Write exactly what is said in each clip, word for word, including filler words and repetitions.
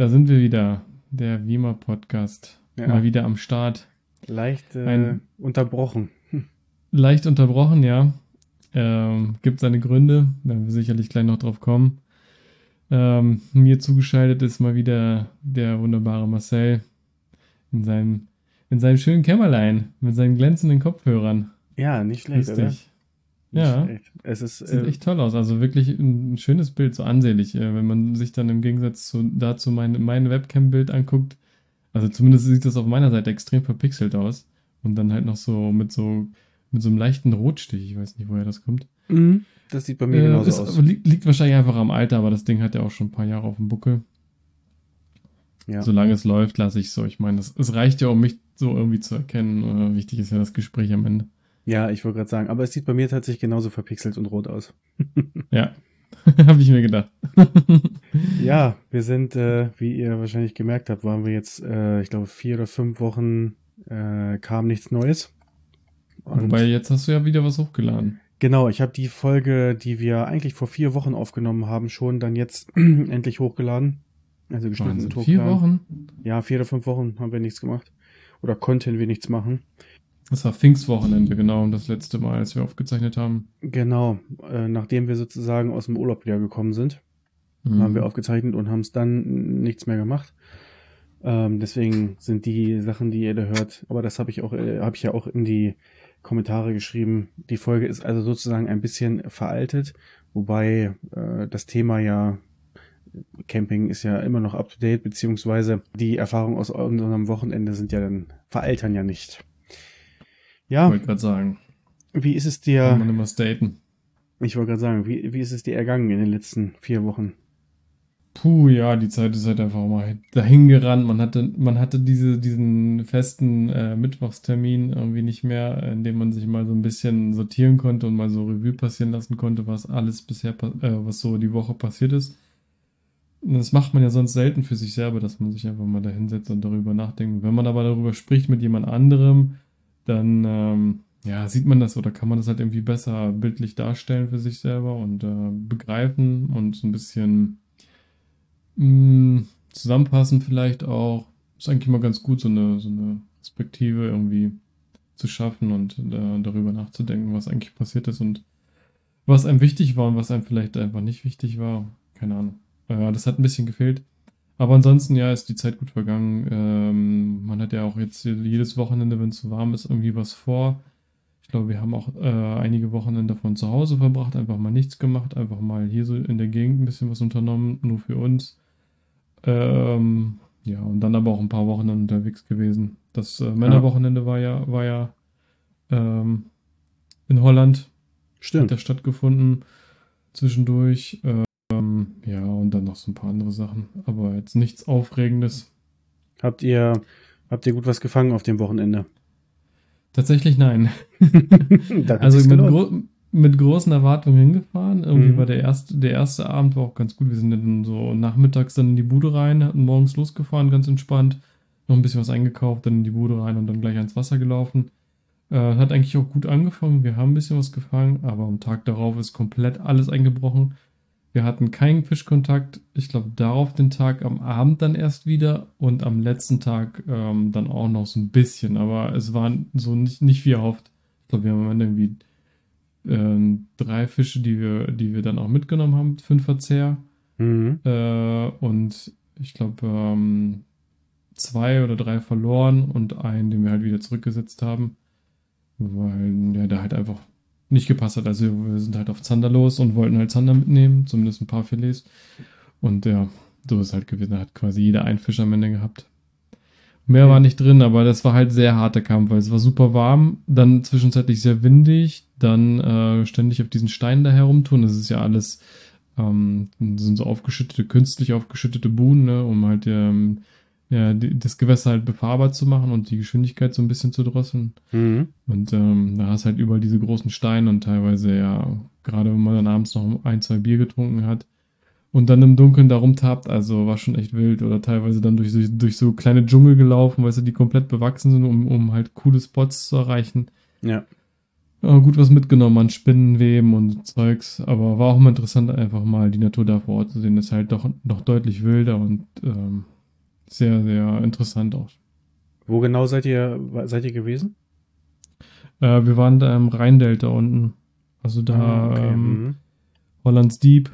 Da sind wir wieder, der Wiemer-Podcast. Ja. Mal wieder am Start. Leicht äh, Ein- unterbrochen. Leicht unterbrochen, ja. Ähm, gibt seine Gründe, werden wir sicherlich gleich noch drauf kommen. Ähm, mir zugeschaltet ist mal wieder der wunderbare Marcel in seinem, in seinem schönen Kämmerlein mit seinen glänzenden Kopfhörern. Ja, nicht schlecht, Grüß oder? dich. Nicht Ja. schlecht. Es ist, Sieht äh, echt toll aus. Also wirklich ein schönes Bild, so ansehlich. Äh, wenn man sich dann im Gegensatz zu, dazu mein, mein Webcam-Bild anguckt. Also zumindest sieht das auf meiner Seite extrem verpixelt aus. Und dann halt noch so mit so mit so einem leichten Rotstich. Ich weiß nicht, woher das kommt. mhm, das sieht bei mir Äh, genauso ist, aus. aber liegt, liegt wahrscheinlich einfach am Alter, aber das Ding hat ja auch schon ein paar Jahre auf dem Buckel. Ja. Solange es läuft, lasse ich es so. Ich meine, es, es reicht ja, um mich so irgendwie zu erkennen. Äh, wichtig ist ja das Gespräch am Ende. Ja, ich wollte gerade sagen, aber es sieht bei mir tatsächlich genauso verpixelt und rot aus. Ja, habe ich mir gedacht. Ja, wir sind, äh, wie ihr wahrscheinlich gemerkt habt, waren wir jetzt, äh, ich glaube, vier oder fünf Wochen äh, kam nichts Neues. Und Wobei, jetzt hast du ja wieder was hochgeladen. genau, ich habe die Folge, die wir eigentlich vor vier Wochen aufgenommen haben, schon dann jetzt endlich hochgeladen. Also geschnitten Wahnsinn. und Vier hochgeladen. Wochen? Ja, vier oder fünf Wochen haben wir nichts gemacht. Oder konnten wir nichts machen. Das war Pfingstwochenende, genau, das letzte Mal, als wir aufgezeichnet haben. Genau, äh, nachdem wir sozusagen aus dem Urlaub wieder gekommen sind, Mhm. haben wir aufgezeichnet und haben es dann nichts mehr gemacht. Ähm, deswegen sind die Sachen, die ihr da hört, aber das habe ich auch, äh, habe ich ja auch in die Kommentare geschrieben. Die Folge ist also sozusagen ein bisschen veraltet, wobei äh, das Thema ja Camping ist ja immer noch up to date, beziehungsweise die Erfahrungen aus unserem Wochenende sind ja dann veraltern ja nicht. Ich Ja, wollte gerade sagen, wie ist es kann dir? man immer staten. Ich wollte gerade sagen, wie, wie ist es dir ergangen in den letzten vier Wochen? Puh, ja, die Zeit ist halt einfach mal dahin gerannt. Man hatte, man hatte diese, diesen festen äh, Mittwochstermin irgendwie nicht mehr, in dem man sich mal so ein bisschen sortieren konnte und mal so Revue passieren lassen konnte, was alles bisher, pa- äh, was so die Woche passiert ist. Und das macht man ja sonst selten für sich selber, dass man sich einfach mal da hinsetzt und darüber nachdenkt. Wenn man aber darüber spricht mit jemand anderem, dann ähm, ja, sieht man das oder kann man das halt irgendwie besser bildlich darstellen für sich selber und äh, begreifen und so ein bisschen mh, zusammenpassen vielleicht auch. Ist eigentlich mal ganz gut, so eine, so eine Perspektive irgendwie zu schaffen und äh, darüber nachzudenken, was eigentlich passiert ist und was einem wichtig war und was einem vielleicht einfach nicht wichtig war. Keine Ahnung. Äh, das hat ein bisschen gefehlt. Aber ansonsten, ja, ist die Zeit gut vergangen. Ähm, man hat ja auch jetzt jedes Wochenende, wenn es so warm ist, irgendwie was vor. Ich glaube, wir haben auch äh, einige Wochenende von zu Hause verbracht, einfach mal nichts gemacht, einfach mal hier so in der Gegend ein bisschen was unternommen, nur für uns. Ähm, ja, und dann aber auch ein paar Wochen unterwegs gewesen. Das äh, Männerwochenende war ja, war ja ähm, in Holland, hat Stimmt. ja stattgefunden zwischendurch. Ähm, ja, und dann noch so ein paar andere Sachen. Aber jetzt nichts Aufregendes. Habt ihr, habt ihr gut was gefangen auf dem Wochenende? Tatsächlich nein. Dann hat Also sich's mit, gelohnt. gro mit großen Erwartungen hingefahren. Irgendwie Mhm. war der erste, der erste Abend war auch ganz gut. Wir sind dann so nachmittags dann in die Bude rein, hatten morgens losgefahren, ganz entspannt. Noch ein bisschen was eingekauft, dann in die Bude rein und dann gleich ans Wasser gelaufen. Äh, hat eigentlich auch gut angefangen. Wir haben ein bisschen was gefangen, aber am Tag darauf ist komplett alles eingebrochen. Wir hatten keinen Fischkontakt. Ich glaube, darauf den Tag am Abend dann erst wieder und am letzten Tag ähm, dann auch noch so ein bisschen. Aber es waren so nicht, nicht wie erhofft. Ich glaube, wir haben am Ende irgendwie äh, drei Fische, die wir, die wir dann auch mitgenommen haben für den Verzehr. Mhm. Äh, und ich glaube, ähm, zwei oder drei verloren und einen, den wir halt wieder zurückgesetzt haben. Weil ja, der halt einfach nicht gepasst hat. Also wir sind halt auf Zander los und wollten halt Zander mitnehmen, zumindest ein paar Filets. Und ja, so ist halt gewesen. Da hat quasi jeder einen Fisch am Ende gehabt. Mehr Okay. war nicht drin, aber das war halt sehr harter Kampf, weil es war super warm, dann zwischenzeitlich sehr windig, dann äh, ständig auf diesen Steinen da herumtun. Das ist ja alles, ähm, das sind so aufgeschüttete, künstlich aufgeschüttete Buhnen, ne, um halt ähm, ja, die, das Gewässer halt befahrbar zu machen und die Geschwindigkeit so ein bisschen zu drosseln. Mhm. Und ähm, da hast halt überall diese großen Steine und teilweise ja, gerade wenn man dann abends noch ein, zwei Bier getrunken hat und dann im Dunkeln da rumtabt, also war schon echt wild. Oder teilweise dann durch, so- durch so kleine Dschungel gelaufen, weißt du, die komplett bewachsen sind, um, um halt coole Spots zu erreichen. Ja. Ja, gut was mitgenommen an Spinnenweben und Zeugs, aber war auch mal interessant, einfach mal die Natur da vor Ort zu sehen. Das ist halt doch noch deutlich wilder und ähm, Sehr, sehr interessant auch. Wo genau seid ihr, seid ihr gewesen? Äh, wir waren da im Rheindelta unten. Also Ah, da okay. ähm, Hm. Hollands Diep.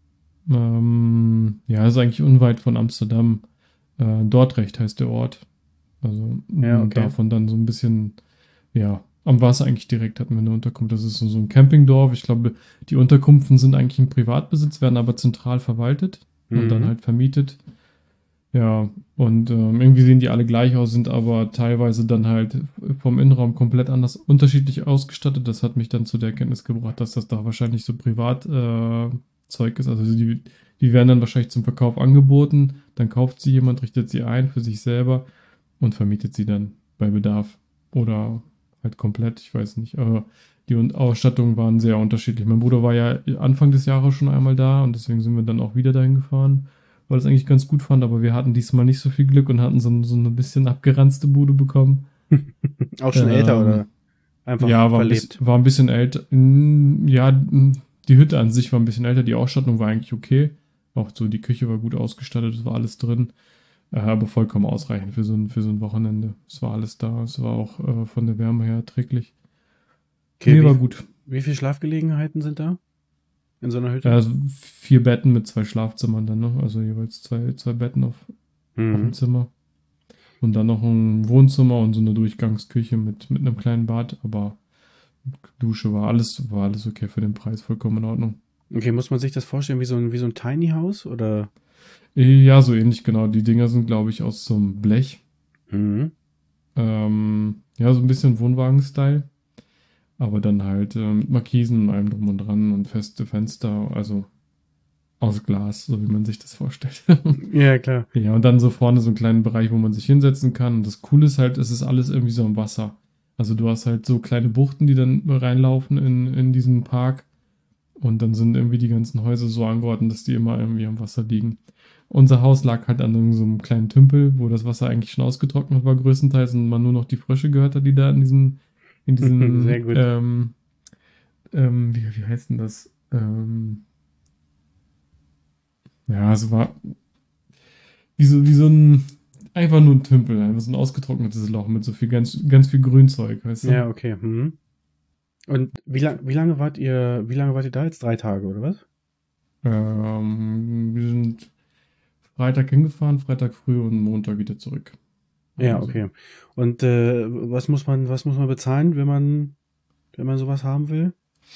Ähm, ja, ist eigentlich unweit von Amsterdam. Äh, Dordrecht heißt der Ort. Also Ja, m, okay. davon dann so ein bisschen, ja, am Wasser eigentlich direkt hatten wir eine Unterkunft. Das ist so, so ein Campingdorf. Ich glaube, die Unterkünfte sind eigentlich in Privatbesitz, werden aber zentral verwaltet und dann Mhm. halt vermietet. Ja, und ähm, irgendwie sehen die alle gleich aus, sind aber teilweise dann halt vom Innenraum komplett anders unterschiedlich ausgestattet. Das hat mich dann zu der Erkenntnis gebracht, dass das da wahrscheinlich so Privatzeug äh, Zeug ist. Also die, die werden dann wahrscheinlich zum Verkauf angeboten, dann kauft sie jemand, richtet sie ein für sich selber und vermietet sie dann bei Bedarf. Oder halt komplett, ich weiß nicht. Aber die Un- Ausstattungen waren sehr unterschiedlich. Mein Bruder war ja Anfang des Jahres schon einmal da und deswegen sind wir dann auch wieder dahin gefahren, weil es eigentlich ganz gut fand, aber wir hatten diesmal nicht so viel Glück und hatten so, so eine bisschen abgeranzte Bude bekommen. Auch schon älter Ähm, oder einfach ja, war ein bisschen, verlebt? war ein bisschen älter. Mm, Ja, mm, die Hütte an sich war ein bisschen älter, die Ausstattung war eigentlich okay. Auch so, die Küche war gut ausgestattet, es war alles drin, äh, aber vollkommen ausreichend für so ein, für so ein Wochenende. Es war alles da, es war auch äh, von der Wärme her erträglich. Okay, Nee, war wie, gut. wie viele Schlafgelegenheiten sind da in so einer Ja, Hütte? also vier Betten mit zwei Schlafzimmern dann, ne? Also jeweils zwei, zwei Betten auf, auf dem Mhm. Zimmer. Und dann noch ein Wohnzimmer und so eine Durchgangsküche mit, mit einem kleinen Bad, aber Dusche war alles, war alles okay für den Preis, vollkommen in Ordnung. Okay, muss man sich das vorstellen wie so ein, wie so ein Tiny House oder? Ja, so ähnlich, genau. Die Dinger sind, glaube ich, aus so einem Blech. Mhm. Ähm, ja, so ein bisschen Wohnwagen-Style. Aber dann halt äh, mit Markisen und allem drum und dran und feste Fenster, also aus Glas, so wie man sich das vorstellt. Ja, klar. Ja, und dann so vorne so einen kleinen Bereich, wo man sich hinsetzen kann. Und das Coole ist halt, es ist alles irgendwie so am Wasser. Also du hast halt so kleine Buchten, die dann reinlaufen in, in diesen Park. Und dann sind irgendwie die ganzen Häuser so angeordnet, dass die immer irgendwie am Wasser liegen. Unser Haus lag halt an so einem kleinen Tümpel, wo das Wasser eigentlich schon ausgetrocknet war, größtenteils, und man nur noch die Frösche gehört hat, die da in diesem, in Sehr diesem, gut. ähm, ähm, wie, wie heißt denn das? Ähm, ja, es war wie so, wie so ein, einfach nur ein Tümpel, einfach so ein ausgetrocknetes Loch mit so viel, ganz, ganz viel Grünzeug, weißt du? Ja, okay. Mhm. Und wie lang, wie lange wart ihr, wie lange wart ihr da jetzt? Drei Tage, oder was? Ähm, wir sind Freitag hingefahren, Freitag früh und Montag wieder zurück. Ja, Also okay. Und äh, was muss man, was muss man bezahlen, wenn man, wenn man sowas haben will?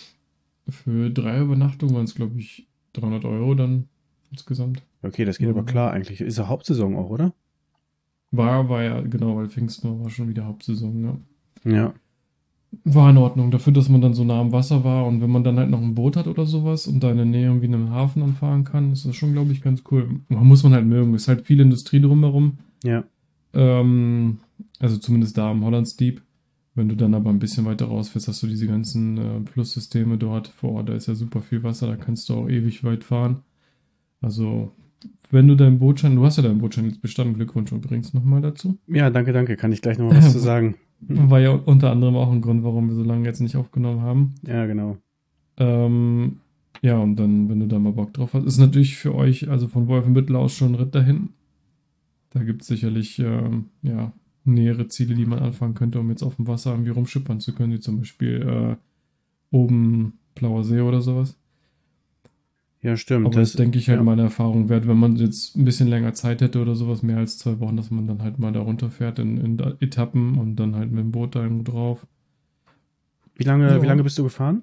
für drei Übernachtungen waren es, glaube ich, dreihundert Euro dann insgesamt. Okay, das geht aber So. klar eigentlich. Ist ja Hauptsaison auch, oder? War, war ja, genau, weil Pfingsten war schon wieder Hauptsaison, ja. Ja. War in Ordnung, dafür, dass man dann so nah am Wasser war und wenn man dann halt noch ein Boot hat oder sowas und da in der Nähe irgendwie in einem Hafen anfahren kann, ist das schon, glaube ich, ganz cool. Man muss man halt mögen. Es ist halt viel Industrie drumherum. Ja. Ähm, also zumindest da am Hollands Deep. Wenn du dann aber ein bisschen weiter rausfährst, hast du diese ganzen äh, Flusssysteme dort vor Ort. Da ist ja super viel Wasser, da kannst du auch ewig weit fahren. Also, wenn du deinen Bootschein, du hast ja deinen Bootschein jetzt bestanden, Glückwunsch übrigens nochmal dazu. Ja, danke, danke. Kann ich gleich noch mal was zu sagen? Hm. War ja unter anderem auch ein Grund, warum wir so lange jetzt nicht aufgenommen haben. Ja, genau. Ähm, ja, und dann, wenn du da mal Bock drauf hast, ist natürlich für euch, also von Wolfenbüttel aus schon ein Ritt dahin. Da gibt es sicherlich, ähm, ja, nähere Ziele, die man anfangen könnte, um jetzt auf dem Wasser irgendwie rumschippern zu können, wie zum Beispiel äh, oben Blauer See oder sowas. Ja, stimmt. Aber ist, Das, denke ich, halt ja. mal eine Erfahrung wert, wenn man jetzt ein bisschen länger Zeit hätte oder sowas, mehr als zwei Wochen, dass man dann halt mal da runterfährt in, in Etappen und dann halt mit dem Boot da irgendwo drauf. Wie lange, wie Ja, lange bist du gefahren?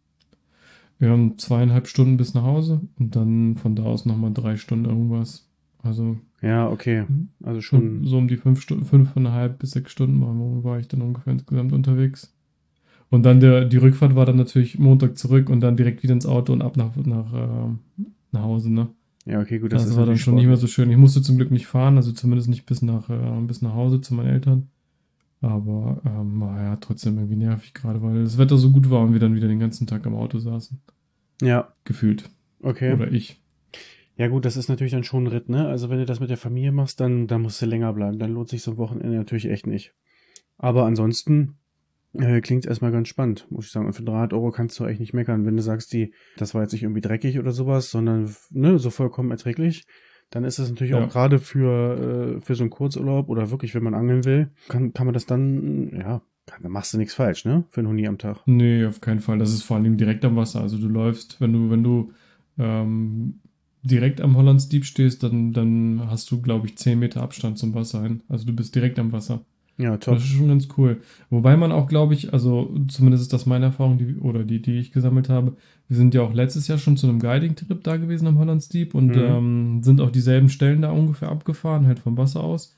wir haben zweieinhalb Stunden bis nach Hause und dann von da aus nochmal drei Stunden irgendwas. Also Ja, okay. Also so, schon. so um die fünf Stunden, fünfeinhalb bis sechs Stunden war, war ich dann ungefähr insgesamt unterwegs. Und dann der, die Rückfahrt war dann natürlich Montag zurück und dann direkt wieder ins Auto und ab nach, nach, äh, nach Hause, ne? Ja, okay, gut, das Das ist war dann natürlich schon nicht mehr so sportlich. schön. Ich musste zum Glück nicht fahren, also zumindest nicht bis nach, äh, bis nach Hause zu meinen Eltern. Aber ähm, war ja trotzdem irgendwie nervig gerade, weil das Wetter so gut war und wir dann wieder den ganzen Tag im Auto saßen. Ja, Gefühlt. okay. Oder ich. Ja, gut, das ist natürlich dann schon ein Ritt, ne? Also wenn du das mit der Familie machst, dann, dann musst du länger bleiben. Dann lohnt sich so ein Wochenende natürlich echt nicht. Aber ansonsten äh, klingt erstmal ganz spannend, muss ich sagen. Und für dreihundert Euro kannst du eigentlich nicht meckern. Wenn du sagst, die, das war jetzt nicht irgendwie dreckig oder sowas, sondern ne, so vollkommen erträglich, dann ist es natürlich Ja. auch gerade für, äh, für so einen Kurzurlaub oder wirklich, wenn man angeln will, kann, kann man das dann, ja, kann, dann machst du nichts falsch, ne? Für einen Huni am Tag. Nee, auf keinen Fall. Das ist vor allem direkt am Wasser. Also du läufst, wenn du, wenn du ähm, direkt am Hollands Diep stehst, dann, dann hast du, glaube ich, zehn Meter Abstand zum Wasser hin. Also du bist direkt am Wasser. Ja, Das top. ist schon ganz cool. Wobei man auch, glaube ich, also zumindest ist das meine Erfahrung, die, oder die, die ich gesammelt habe. Wir sind ja auch letztes Jahr schon zu einem Guiding-Trip da gewesen am Hollands Deep und Mhm. ähm, sind auch dieselben Stellen da ungefähr abgefahren, halt vom Wasser aus.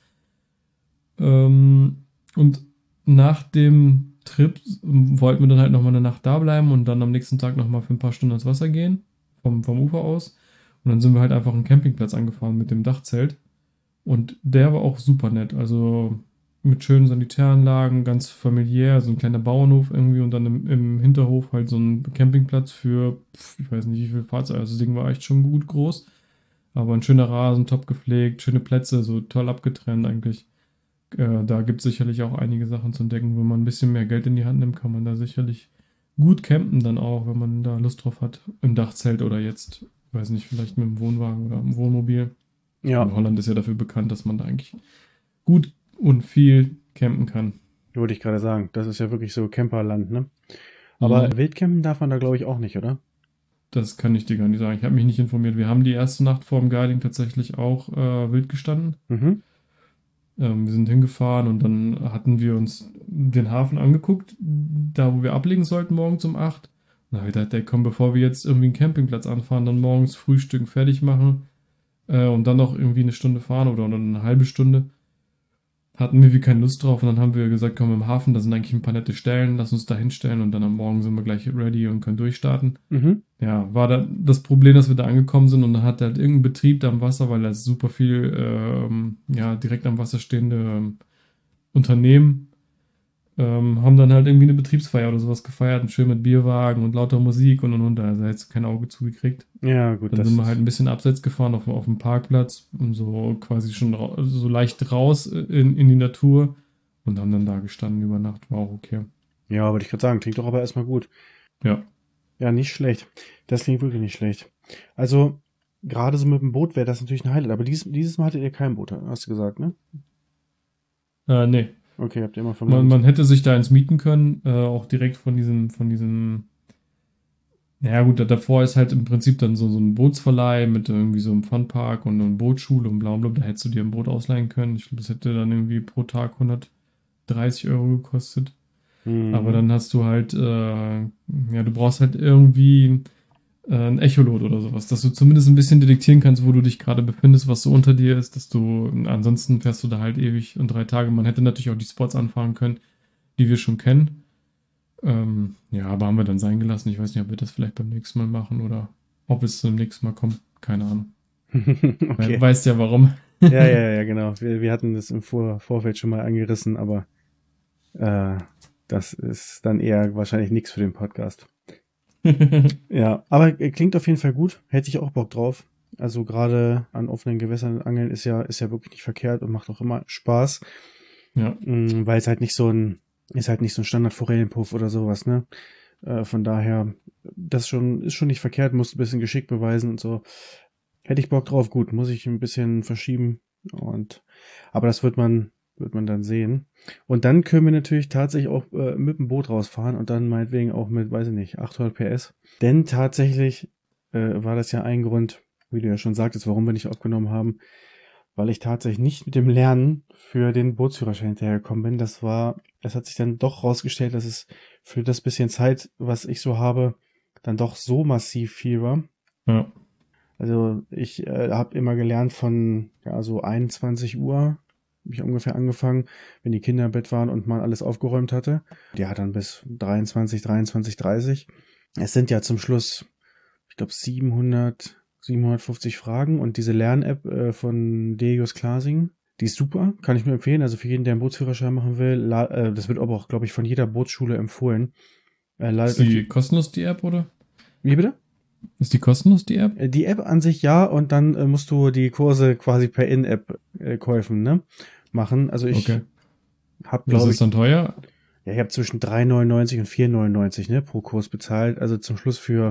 Ähm, und nach dem Trip wollten wir dann halt nochmal eine Nacht da bleiben und dann am nächsten Tag nochmal für ein paar Stunden ans Wasser gehen, vom, vom Ufer aus. Und dann sind wir halt einfach einen Campingplatz angefahren mit dem Dachzelt. Und der war auch super nett. Also mit schönen Sanitäranlagen, ganz familiär, so ein kleiner Bauernhof irgendwie und dann im, im Hinterhof halt so ein Campingplatz für, pf, ich weiß nicht wie viele Fahrzeuge. Also das Ding war echt schon gut groß. Aber ein schöner Rasen, top gepflegt, schöne Plätze, so toll abgetrennt eigentlich. Äh, da gibt es sicherlich auch einige Sachen zu entdecken. Wenn man ein bisschen mehr Geld in die Hand nimmt, kann man da sicherlich gut campen dann auch, wenn man da Lust drauf hat. Im Dachzelt oder jetzt, weiß nicht, vielleicht mit dem Wohnwagen oder im Wohnmobil. Ja, Holland ist ja dafür bekannt, dass man da eigentlich gut und viel campen kann. wollte ich gerade sagen. Das ist ja wirklich so Camperland, ne? Aber Mhm. Wildcampen darf man da, glaube ich, auch nicht, oder? Das kann ich dir gar nicht sagen. Ich habe mich nicht informiert. Wir haben die erste Nacht vor dem Guiding tatsächlich auch äh, wild gestanden. Mhm. Ähm, wir sind hingefahren und dann hatten wir uns den Hafen angeguckt, da wo wir ablegen sollten, morgens um acht. Und da habe ich gedacht, ey, komm, bevor wir jetzt irgendwie einen Campingplatz anfahren, dann morgens frühstücken, fertig machen äh, und dann noch irgendwie eine Stunde fahren oder, oder eine halbe Stunde. Hatten wir wie keine Lust drauf und dann haben wir gesagt, komm, im Hafen, da sind eigentlich ein paar nette Stellen, lass uns da hinstellen und dann am Morgen sind wir gleich ready und können durchstarten. Mhm. Ja, war da das Problem, dass wir da angekommen sind und dann hat halt irgendein Betrieb da am Wasser, weil da ist super viel, ähm, ja, direkt am Wasser stehende ähm, Unternehmen, ähm, haben dann halt irgendwie eine Betriebsfeier oder sowas gefeiert und schön mit Bierwagen und lauter Musik und und und, da hättest du kein Auge zugekriegt. Ja, gut, Dann das sind wir halt ist. ein bisschen abseits gefahren auf, auf dem Parkplatz und so quasi schon ra so leicht raus in, in die Natur und haben dann da gestanden über Nacht, war auch okay. Ja, wollte ich gerade sagen. Klingt doch aber erstmal gut. Ja, Ja, nicht schlecht. Das klingt wirklich nicht schlecht. Also, gerade so mit dem Boot wäre das natürlich ein Highlight. Aber dieses, dieses Mal hattet ihr kein Boot, hast du gesagt, ne? äh, nee. Okay, habt ihr immer von Man, meinem. man hätte sich da eins mieten können, äh, auch direkt von diesem, von diesem, ja gut, da- davor ist halt im Prinzip dann so, so ein Bootsverleih mit irgendwie so einem Funpark und einer Bootschule und bla bla, da hättest du dir ein Boot ausleihen können. Ich glaube, das hätte dann irgendwie pro Tag hundertdreißig Euro gekostet. Aber Mhm. dann hast du halt, äh, ja, du brauchst halt irgendwie äh, ein Echolot oder sowas, dass du zumindest ein bisschen detektieren kannst, wo du dich gerade befindest, was so unter dir ist, dass du, ansonsten fährst du da halt ewig und drei Tage. Man hätte natürlich auch die Spots anfahren können, die wir schon kennen. Ähm, ja, aber haben wir dann sein gelassen. Ich weiß nicht, ob wir das vielleicht beim nächsten Mal machen oder ob es zum nächsten Mal kommt. Keine Ahnung. We Okay. weißt ja warum. Ja, ja, ja, genau. Wir, wir hatten das im Vor Vorfeld schon mal angerissen, aber äh, das ist dann eher wahrscheinlich nichts für den Podcast. Ja, aber äh, klingt auf jeden Fall gut. Hätte ich auch Bock drauf. Also gerade an offenen Gewässern angeln ist ja, ist ja wirklich nicht verkehrt und macht auch immer Spaß. Ja, Mm, weil es halt nicht so ein, ist halt nicht so ein Standard-Forellenpuff oder sowas, ne? Äh, von daher, das schon, ist schon nicht verkehrt, musst ein bisschen Geschick beweisen und so. Hätte ich Bock drauf, gut, muss ich ein bisschen verschieben und, aber das wird man, wird man dann sehen. Und dann können wir natürlich tatsächlich auch äh, mit dem Boot rausfahren und dann meinetwegen auch mit, weiß ich nicht, achthundert P S. Denn tatsächlich äh, war das ja ein Grund, wie du ja schon sagtest, warum wir nicht aufgenommen haben, weil ich tatsächlich nicht mit dem Lernen für den Bootsführerschein hinterhergekommen bin. Das war, es hat sich dann doch rausgestellt, dass es für das bisschen Zeit, was ich so habe, dann doch so massiv viel war. ja, Also ich äh, habe immer gelernt von ja so einundzwanzig Uhr, habe ich ungefähr angefangen, wenn die Kinder im Bett waren und man alles aufgeräumt hatte. Ja, dann bis dreiundzwanzig, dreiundzwanzig, dreißig. Es sind ja zum Schluss, ich glaube, siebenhundert, siebenhundertfünfzig Fragen und diese Lern-App äh, von Degios Klasing, die ist super, kann ich nur empfehlen. Also für jeden, der einen Bootsführerschein machen will, la- äh, das wird aber auch, glaube ich, von jeder Bootsschule empfohlen. Äh, ladet ist euch die die. kostenlos, die App, oder? Wie bitte? Ist die kostenlos, die App? Äh, Die App an sich ja, und dann äh, musst du die Kurse quasi per In-App äh, Käufen, ne, machen. Also ich Okay. habe, Was glaube ist ich, dann teuer? ja, ich habe zwischen drei neunundneunzig und vier neunundneunzig, ne, pro Kurs bezahlt. Also zum Schluss für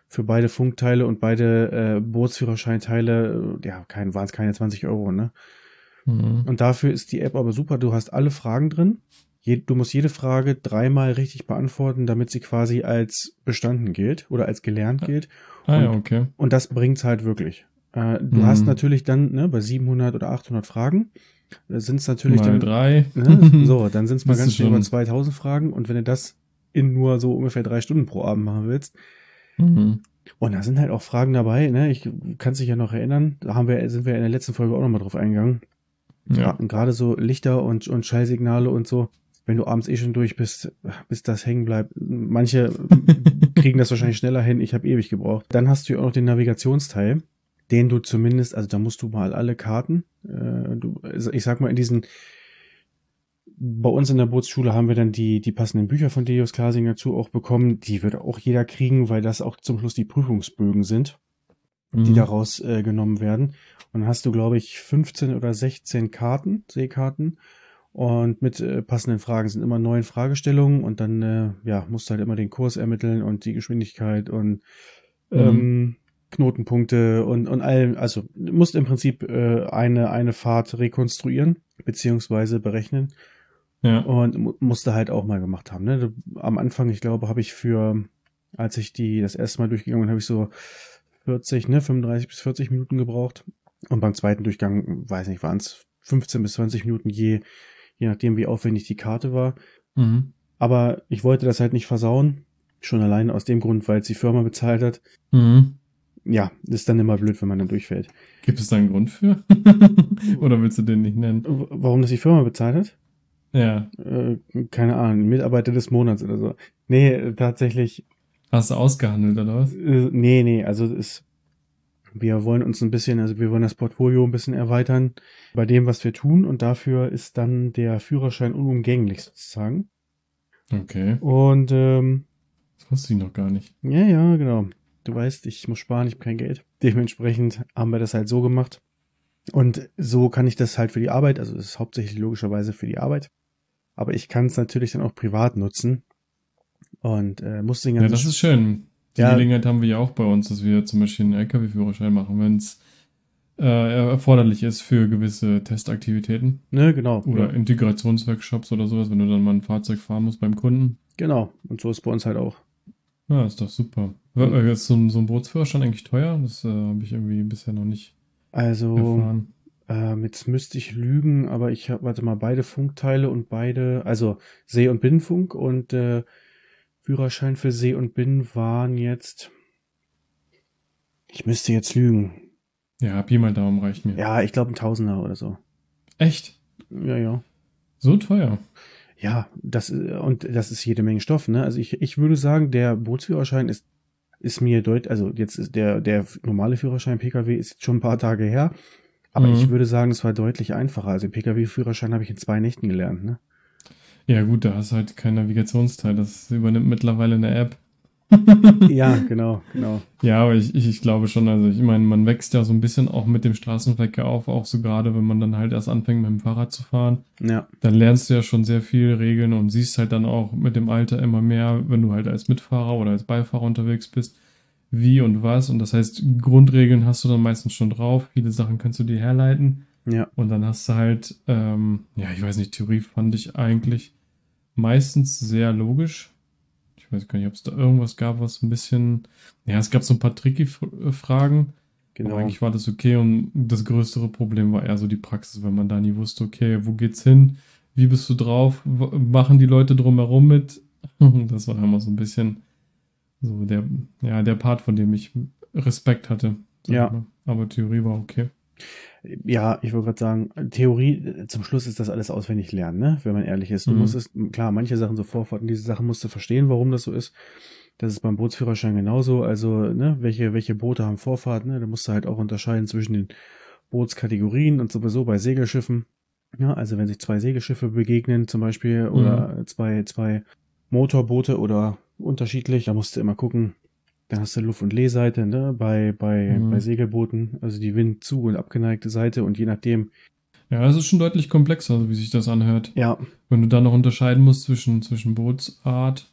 für beide Funkteile und beide äh, Bootsführerscheinteile, äh, ja, kein, waren es keine zwanzig Euro, ne? Mhm. Und dafür ist die App aber super. Du hast alle Fragen drin. Je, du musst jede Frage dreimal richtig beantworten, damit sie quasi als bestanden gilt oder als gelernt gilt. Ah ja, Und, okay. und das bringt's halt wirklich. Äh, du Mhm. hast natürlich dann, ne, bei siebenhundert oder achthundert Fragen, sind es natürlich Mal dann, drei. ne, so, dann sind es mal Bist du ganz schnell über schon. zweitausend Fragen. Und wenn du das in nur so ungefähr drei Stunden pro Abend machen willst, Mhm. und da sind halt auch Fragen dabei, ne, ich kann sich ja noch erinnern, da haben wir, sind wir in der letzten Folge auch nochmal drauf eingegangen. Ja. Gerade so Lichter und, und Schallsignale und so, wenn du abends eh schon durch bist, bis das hängen bleibt. Manche kriegen das wahrscheinlich schneller hin, ich habe ewig gebraucht. Dann hast du ja auch noch den Navigationsteil, den du zumindest, also da musst du mal alle Karten, äh, du, also ich sag mal in diesen, bei uns in der Bootsschule haben wir dann die, die passenden Bücher von Deus Klasing dazu auch bekommen. Die wird auch jeder kriegen, weil das auch zum Schluss die Prüfungsbögen sind, die Mhm. daraus äh, genommen werden. Und dann hast du, glaube ich, fünfzehn oder sechzehn Karten, Seekarten. Und mit äh, passenden Fragen sind immer neun Fragestellungen und dann äh, ja, musst du halt immer den Kurs ermitteln und die Geschwindigkeit und Mhm. ähm, Knotenpunkte und, und allem. Also du musst im Prinzip äh, eine, eine Fahrt rekonstruieren beziehungsweise berechnen Ja. und mu musste halt auch mal gemacht haben. Ne? Am Anfang, ich glaube, habe ich für, als ich die das erste Mal durchgegangen bin, habe ich so vierzig, ne, fünfunddreißig bis vierzig Minuten gebraucht. Und beim zweiten Durchgang, weiß nicht, waren es fünfzehn bis zwanzig Minuten je, je nachdem, wie aufwendig die Karte war. Mhm. Aber ich wollte das halt nicht versauen. Schon allein aus dem Grund, weil es die Firma bezahlt hat. Mhm. Ja, ist dann immer blöd, wenn man dann durchfällt. Gibt es da einen Grund für? Oder willst du den nicht nennen? W- Warum das die Firma bezahlt hat? Ja. Äh, keine Ahnung, Mitarbeiter des Monats oder so. Nee, äh, tatsächlich, Hast du ausgehandelt, oder was? äh, nee, nee, also es, wir wollen uns ein bisschen, also wir wollen das Portfolio ein bisschen erweitern bei dem, was wir tun und dafür ist dann der Führerschein unumgänglich sozusagen. Okay. Und ähm, Das wusste ich noch gar nicht. ja, ja, genau. Du weißt, ich muss sparen, ich habe kein Geld. Dementsprechend haben wir das halt so gemacht. Und so kann ich das halt für die Arbeit, also es ist hauptsächlich logischerweise für die Arbeit. Aber ich kann es natürlich dann auch privat nutzen und äh, muss den Ja, ganzen, das ist schön. Die ja, Gelegenheit haben wir ja auch bei uns, dass wir zum Beispiel einen L K W-Führerschein machen, wenn es äh, erforderlich ist für gewisse Testaktivitäten ne, genau, ja, oder Integrationsworkshops oder sowas, wenn du dann mal ein Fahrzeug fahren musst beim Kunden. genau. Und so ist bei uns halt auch. Ja, ist doch super. Und Äh, Ist so ein, so ein Bootsführerschein eigentlich teuer? Das äh, habe ich irgendwie bisher noch nicht also, erfahren. ähm, jetzt müsste ich lügen, aber ich habe, warte mal, beide Funkteile und beide, also See- und Binnenfunk und äh, Führerschein für See und Binnen waren jetzt, ich müsste jetzt lügen. Ja, Pi mal Daumen reicht mir. Ja, ich glaube ein Tausender oder so. Echt? Ja, ja. So teuer? Ja, das äh, und das ist jede Menge Stoff, ne? Also ich, ich würde sagen, der Bootsführerschein ist ist mir deutlich, also jetzt ist der der normale Führerschein P K W ist jetzt schon ein paar Tage her, aber ich Mhm. würde sagen, es war deutlich einfacher. Also den P K W-Führerschein habe ich in zwei Nächten gelernt, ne? Ja, gut, da hast du halt kein Navigationsteil. Das übernimmt mittlerweile eine App. Ja, genau, genau. Ja, aber ich, ich, ich glaube schon, also ich meine, man wächst ja so ein bisschen auch mit dem Straßenverkehr auf, auch so gerade, wenn man dann halt erst anfängt mit dem Fahrrad zu fahren. Ja, Dann lernst du ja schon sehr viel Regeln und siehst halt dann auch mit dem Alter immer mehr, wenn du halt als Mitfahrer oder als Beifahrer unterwegs bist, wie und was. Und das heißt, Grundregeln hast du dann meistens schon drauf. Viele Sachen kannst du dir herleiten. ja, Und dann hast du halt, ähm, ja, ich weiß nicht, Theorie fand ich eigentlich meistens sehr logisch. Ich weiß gar nicht, ob es da irgendwas gab, was ein bisschen, ja, es gab so ein paar tricky F- Fragen, aber genau. eigentlich war das okay und das größere Problem war eher so die Praxis, wenn man da nie wusste, okay, wo geht's hin? Wie bist du drauf? W- Machen die Leute drumherum mit? Das war immer so ein bisschen so der, ja, der Part, von dem ich Respekt hatte, sag ich Ja, mal. Aber Theorie war okay. ja, ich wollte gerade sagen, Theorie, äh, zum Schluss ist das alles auswendig lernen, ne? Wenn man ehrlich ist. Du musst Mhm. es, klar, manche Sachen so Vorfahrten, diese Sachen musst du verstehen, warum das so ist. Das ist beim Bootsführerschein genauso. Also, ne, welche, welche Boote haben Vorfahrt, ne? Da musst du halt auch unterscheiden zwischen den Bootskategorien und sowieso bei Segelschiffen. Ja, also wenn sich zwei Segelschiffe begegnen, zum Beispiel, Mhm. oder zwei, zwei Motorboote oder unterschiedlich, da musst du immer gucken. Dann hast du Luft- und Leeseite, ne? Bei, bei, bei Mhm. Segelbooten, also die Wind zu und abgeneigte Seite und je nachdem, Ja, das ist schon deutlich komplexer, so wie sich das anhört. ja, Wenn du dann noch unterscheiden musst zwischen, zwischen Bootsart. Und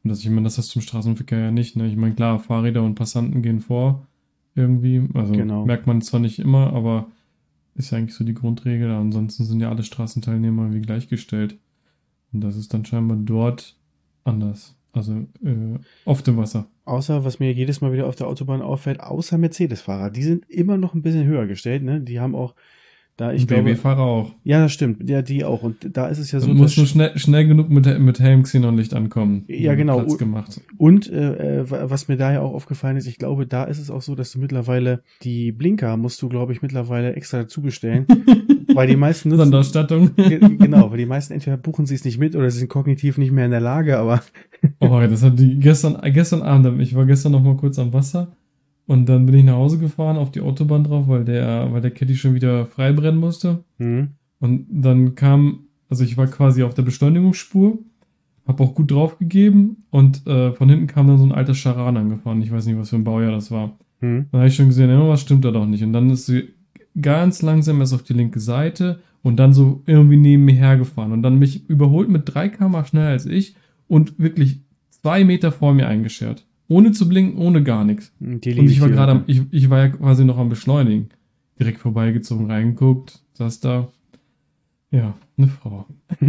Und das, ich meine, das hast du im Straßenverkehr ja nicht, ne? Ich meine, klar, Fahrräder und Passanten gehen vor, irgendwie. Also Genau. merkt man zwar nicht immer, aber ist ja eigentlich so die Grundregel. Ansonsten sind ja alle Straßenteilnehmer wie gleichgestellt. Und das ist dann scheinbar dort anders. Also äh, auf dem Wasser. Außer, was mir jedes Mal wieder auf der Autobahn auffällt, außer Mercedes-Fahrer, die sind immer noch ein bisschen höher gestellt, ne? Die haben auch, da ich Und glaube, B M W-Fahrer auch. ja, das stimmt, ja, die auch. Und da ist es ja Du so, musst nur dass, schnell, schnell genug mit, mit hellem Xenonlicht ankommen. ja, Dann wird genau. Platz gemacht. Und äh, äh, was mir da ja auch aufgefallen ist, ich glaube, da ist es auch so, dass du mittlerweile die Blinker musst du, glaube ich, mittlerweile extra dazu bestellen, weil die meisten nutzen, Sonderausstattung. Ge- genau, weil die meisten entweder buchen sie es nicht mit oder sie sind kognitiv nicht mehr in der Lage, aber Oh, das hat die gestern, gestern Abend, ich war gestern noch mal kurz am Wasser und dann bin ich nach Hause gefahren auf die Autobahn drauf, weil der, weil der Caddy schon wieder frei brennen musste. hm, Und dann kam, also ich war quasi auf der Beschleunigungsspur, habe auch gut drauf gegeben und äh, von hinten kam dann so ein alter Charan angefahren. Ich weiß nicht, was für ein Baujahr das war. hm, Dann habe ich schon gesehen, irgendwas stimmt da doch nicht. Und dann ist sie ganz langsam erst auf die linke Seite und dann so irgendwie neben mir hergefahren und dann mich überholt mit drei Kilometer pro Stunde schneller als ich und wirklich zwei Meter vor mir eingeschert. Ohne zu blinken, ohne gar nichts. die Und liebe ich war hier. gerade am, ich, ich war ja quasi noch am Beschleunigen. Direkt vorbeigezogen, reingeguckt, saß da. Ja, eine Frau.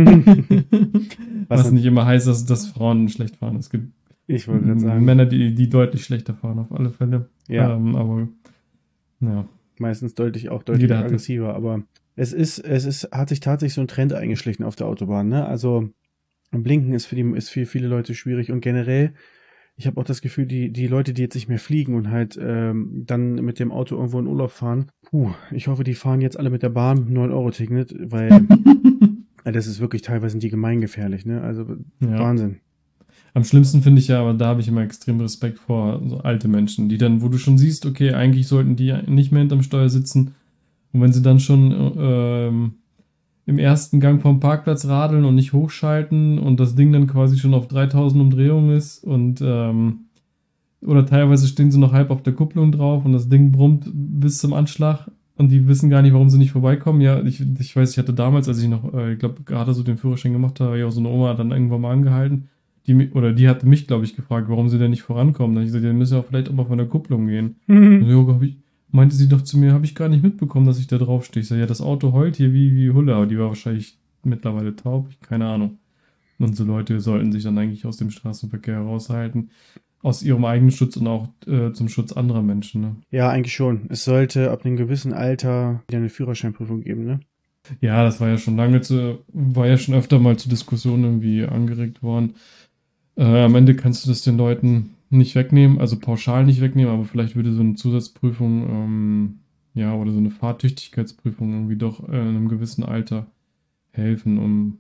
Was Was nicht immer heißt, dass, dass Frauen schlecht fahren. Es gibt Ich wollte gerade sagen, Männer, die, die deutlich schlechter fahren, auf alle Fälle. ja, Ähm, aber, ja. meistens deutlich auch deutlich Jeder hat das. aggressiver, aber es ist, es ist, hat sich tatsächlich so ein Trend eingeschlichen auf der Autobahn, ne? Also Blinken ist für die, ist für viele Leute schwierig und generell, ich habe auch das Gefühl, die, die Leute, die jetzt nicht mehr fliegen und halt ähm, dann mit dem Auto irgendwo in Urlaub fahren, puh, ich hoffe, die fahren jetzt alle mit der Bahn neun Euro Ticket, weil das ist wirklich teilweise die gemeingefährlich, ne? Also Ja. Wahnsinn. Am schlimmsten finde ich ja, aber da habe ich immer extrem Respekt vor so alte Menschen, die dann, wo du schon siehst, okay, eigentlich sollten die nicht mehr hinterm Steuer sitzen. Und wenn sie dann schon ähm, im ersten Gang vom Parkplatz radeln und nicht hochschalten und das Ding dann quasi schon auf dreitausend Umdrehungen ist und ähm, oder teilweise stehen sie noch halb auf der Kupplung drauf und das Ding brummt bis zum Anschlag und die wissen gar nicht, warum sie nicht vorbeikommen. Ja, ich, ich weiß, ich hatte damals, als ich noch, äh, ich glaube, gerade so den Führerschein gemacht habe, ja auch so eine Oma dann irgendwann mal angehalten. Die, mi- oder die hatte mich, glaube ich, gefragt, warum sie denn nicht vorankommen. Dann habe ich gesagt, ja, die müssen ja vielleicht auch mal von der Kupplung gehen. Und so, hab ich, meinte sie doch zu mir, habe ich gar nicht mitbekommen, dass ich da draufstehe. Ich sage, ja, das Auto heult hier wie, wie Hulle, aber die war wahrscheinlich mittlerweile taub, ich- keine Ahnung. Und so Leute sollten sich dann eigentlich aus dem Straßenverkehr heraushalten. Aus ihrem eigenen Schutz und auch äh, zum Schutz anderer Menschen. Ne? Ja, eigentlich schon. Es sollte ab einem gewissen Alter wieder eine Führerscheinprüfung geben, ne? Ja, das war ja schon lange zu, war ja schon öfter mal zu Diskussionen irgendwie angeregt worden. Äh, am Ende kannst du das den Leuten nicht wegnehmen, also pauschal nicht wegnehmen, aber vielleicht würde so eine Zusatzprüfung, ähm, ja, oder so eine Fahrtüchtigkeitsprüfung irgendwie doch äh, in einem gewissen Alter helfen, um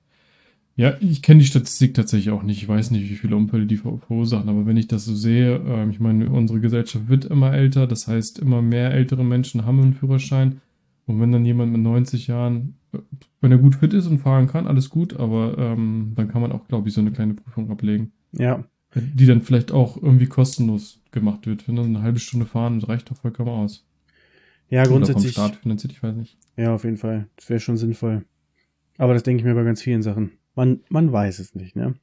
ja, ich kenne die Statistik tatsächlich auch nicht. Ich weiß nicht, wie viele Unfälle die ver verursachen, aber wenn ich das so sehe, ähm, ich meine, unsere Gesellschaft wird immer älter, das heißt, immer mehr ältere Menschen haben einen Führerschein. Und wenn dann jemand mit neunzig Jahren, äh, wenn er gut fit ist und fahren kann, alles gut, aber ähm, dann kann man auch, glaube ich, so eine kleine Prüfung ablegen, Ja. die dann vielleicht auch irgendwie kostenlos gemacht wird. Wenn dann eine halbe Stunde fahren, das reicht doch vollkommen aus. Ja, Oder vom grundsätzlich. Staat finanziert, ich weiß nicht. Ja, auf jeden Fall. Das wäre schon sinnvoll. Aber das denke ich mir bei ganz vielen Sachen. Man, man weiß es nicht, ne?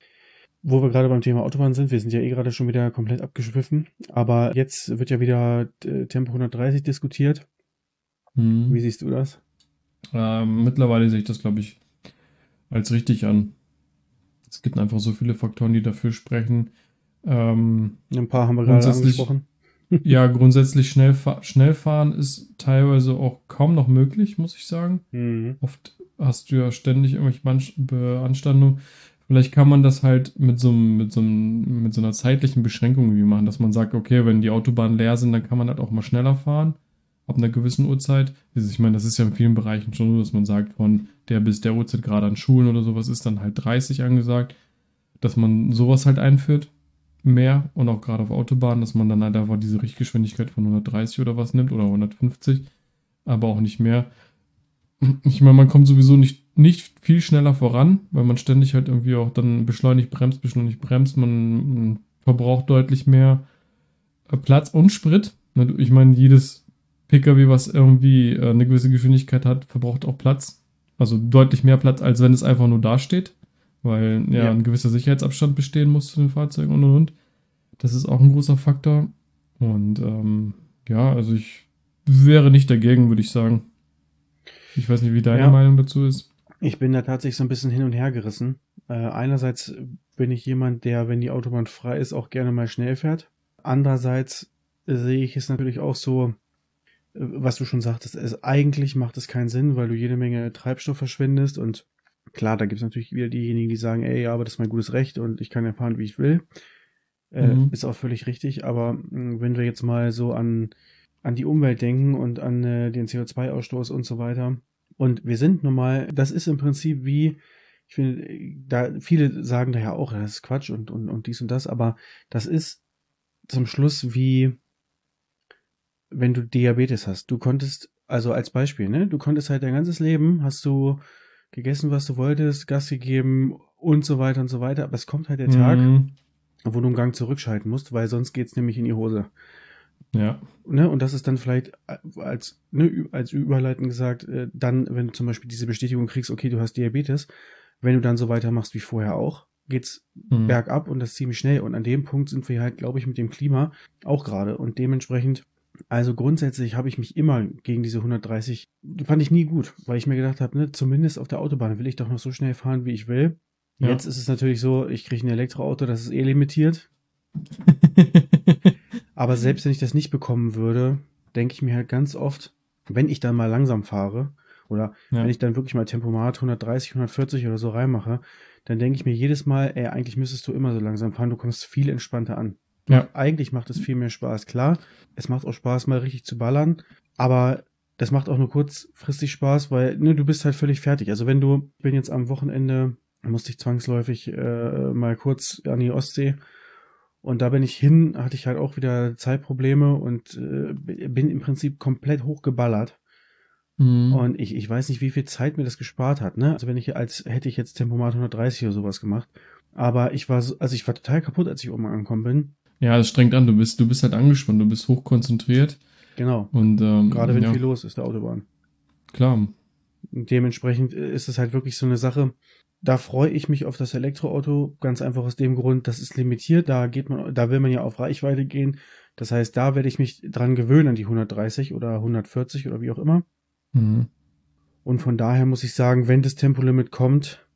Wo wir gerade beim Thema Autobahn sind, wir sind ja eh gerade schon wieder komplett abgeschwiffen. Aber jetzt wird ja wieder äh, Tempo hundertdreißig diskutiert. Hm. Wie siehst du das? Ähm, mittlerweile sehe ich das, glaube ich, als richtig an. Es gibt einfach so viele Faktoren, die dafür sprechen. Ähm, Ein paar haben wir gerade grundsätzlich, angesprochen. ja, grundsätzlich schnell, fa schnell fahren ist teilweise auch kaum noch möglich, muss ich sagen. Mhm. Oft hast du ja ständig irgendwelche Beanst- Beanstandungen. Vielleicht kann man das halt mit so, einem- mit so, einem- mit so einer zeitlichen Beschränkung irgendwie machen, dass man sagt, okay, wenn die Autobahnen leer sind, dann kann man halt auch mal schneller fahren, ab einer gewissen Uhrzeit. Also ich meine, das ist ja in vielen Bereichen schon so, dass man sagt, von der bis der Uhrzeit gerade an Schulen oder sowas ist dann halt dreißig angesagt, dass man sowas halt einführt, mehr und auch gerade auf Autobahnen, dass man dann halt einfach diese Richtgeschwindigkeit von hundertdreißig oder was nimmt oder hundertfünfzig, aber auch nicht mehr. Ich meine, man kommt sowieso nicht, nicht viel schneller voran, weil man ständig halt irgendwie auch dann beschleunigt bremst, beschleunigt bremst. Man, man verbraucht deutlich mehr äh, Platz und Sprit. Ne, Ich meine, jedes P K W, was irgendwie äh, eine gewisse Geschwindigkeit hat, verbraucht auch Platz. Also deutlich mehr Platz, als wenn es einfach nur dasteht. weil ja, Ja. ein gewisser Sicherheitsabstand bestehen muss zu den Fahrzeugen und und und. Das ist auch ein großer Faktor. Und ähm, ja, also ich wäre nicht dagegen, würde ich sagen. Ich weiß nicht, wie deine Ja, Meinung dazu ist. ich bin da tatsächlich so ein bisschen hin und her gerissen. Äh, einerseits bin ich jemand, der, wenn die Autobahn frei ist, auch gerne mal schnell fährt. Andererseits äh, sehe ich es natürlich auch so, äh, was du schon sagtest, es, eigentlich macht es keinen Sinn, weil du jede Menge Treibstoff verschwendest und klar, da gibt es natürlich wieder diejenigen, die sagen, ey, ja, aber das ist mein gutes Recht und ich kann ja fahren, wie ich will. Äh, Mhm. ist auch völlig richtig, aber mh, wenn wir jetzt mal so an, an die Umwelt denken und an äh, den C O zwei Ausstoß und so weiter. Und wir sind nun mal, das ist im Prinzip wie, ich finde, da viele sagen da ja auch, das ist Quatsch und, und, und dies und das, aber das ist zum Schluss wie, wenn du Diabetes hast. Du konntest, also als Beispiel, ne, du konntest halt dein ganzes Leben, hast du gegessen, was du wolltest, Gas gegeben und so weiter und so weiter, aber es kommt halt der Tag, Mhm. wo du einen Gang zurückschalten musst, weil sonst geht's nämlich in die Hose. Ja. Ne? Und das ist dann vielleicht als, ne, als Überleiten gesagt, äh, dann, wenn du zum Beispiel diese Bestätigung kriegst, okay, du hast Diabetes, wenn du dann so weitermachst wie vorher auch, geht's Mhm. bergab und das ziemlich schnell. Und an dem Punkt sind wir halt, glaube ich, mit dem Klima auch gerade. Und dementsprechend, also grundsätzlich habe ich mich immer gegen diese hundertdreißig, fand ich nie gut, weil ich mir gedacht habe, ne, zumindest auf der Autobahn will ich doch noch so schnell fahren, wie ich will. Ja. Jetzt ist es natürlich so, ich kriege ein Elektroauto, das ist eh limitiert. Aber selbst wenn ich das nicht bekommen würde, denke ich mir halt ganz oft, wenn ich dann mal langsam fahre oder Ja. wenn ich dann wirklich mal Tempomat hundertdreißig, hundertvierzig oder so reinmache, dann denke ich mir jedes Mal, ey, eigentlich müsstest du immer so langsam fahren, du kommst viel entspannter an. Ja. Eigentlich macht es viel mehr Spaß. Klar, es macht auch Spaß, mal richtig zu ballern, aber das macht auch nur kurzfristig Spaß, weil ne, du bist halt völlig fertig. Also wenn du, ich bin jetzt am Wochenende, musste ich zwangsläufig äh, mal kurz an die Ostsee und da bin ich hin, hatte ich halt auch wieder Zeitprobleme und äh, bin im Prinzip komplett hochgeballert. Mhm. Und ich, ich weiß nicht, wie viel Zeit mir das gespart hat, ne? Also wenn ich, als hätte ich jetzt Tempomat hundertdreißig oder sowas gemacht. Aber ich war so, also ich war total kaputt, als ich oben angekommen bin. Ja, das strengt an. Du bist, du bist halt angespannt, du bist hochkonzentriert. Genau. Und ähm, Gerade wenn ja, viel los ist, der Autobahn. klar. Dementsprechend ist es halt wirklich so eine Sache. Da freue ich mich auf das Elektroauto, ganz einfach aus dem Grund, das ist limitiert, da geht man, da will man ja auf Reichweite gehen. Das heißt, da werde ich mich dran gewöhnen an die hundertdreißig oder hundertvierzig oder wie auch immer. Mhm. Und von daher muss ich sagen, wenn das Tempolimit kommt,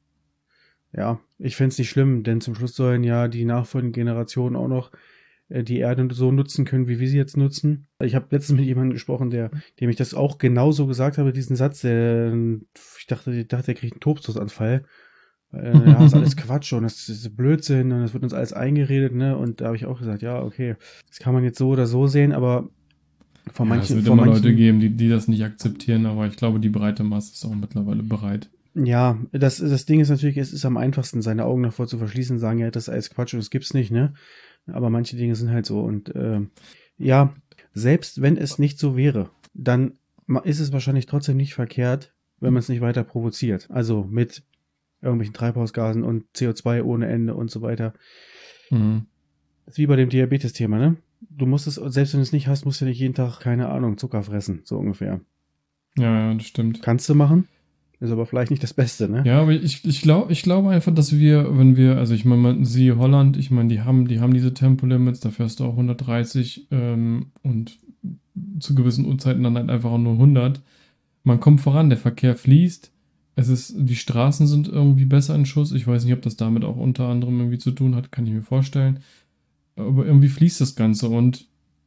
ja, ich fände es nicht schlimm, denn zum Schluss sollen ja die nachfolgenden Generationen auch noch äh, die Erde so nutzen können, wie wir sie jetzt nutzen. Ich habe letztens mit jemandem gesprochen, der, dem ich das auch genauso gesagt habe, diesen Satz, der, ich dachte, ich dachte, der kriegt einen Tobsuchtsanfall. Äh, ja, ist alles Quatsch und das ist Blödsinn und das wird uns alles eingeredet, ne? Und da habe ich auch gesagt, ja, okay, das kann man jetzt so oder so sehen, aber von Ja, es manchen, wird von immer Leute manchen, geben, die, die das nicht akzeptieren, aber ich glaube, die breite Masse ist auch mittlerweile bereit. ja, das, das Ding ist natürlich, es ist am einfachsten, seine Augen davor zu verschließen, sagen, ja, das ist alles Quatsch und das gibt's nicht, ne? Aber manche Dinge sind halt so und äh, ja, selbst wenn es nicht so wäre, dann ma- ist es wahrscheinlich trotzdem nicht verkehrt, wenn man es nicht weiter provoziert. Also mit irgendwelchen Treibhausgasen und C O zwei ohne Ende und so weiter. Mhm. Das ist wie bei dem Diabetes-Thema, ne? Du musst es, selbst wenn du es nicht hast, musst du nicht jeden Tag, keine Ahnung, Zucker fressen, so ungefähr. Ja, ja, das stimmt. Kannst du machen, ist aber vielleicht nicht das Beste, ne? Ja, aber ich, ich glaube ich glaube einfach, dass wir, wenn wir, also ich meine, man- siehe Holland, ich meine, die haben, die haben diese Tempolimits, da fährst du auch hundertdreißig ähm, und zu gewissen Uhrzeiten dann halt einfach auch nur hundert. Man kommt voran, der Verkehr fließt, es ist, die Straßen sind irgendwie besser in Schuss. Ich weiß nicht, ob das damit auch unter anderem irgendwie zu tun hat, kann ich mir vorstellen. Aber irgendwie fließt das Ganze und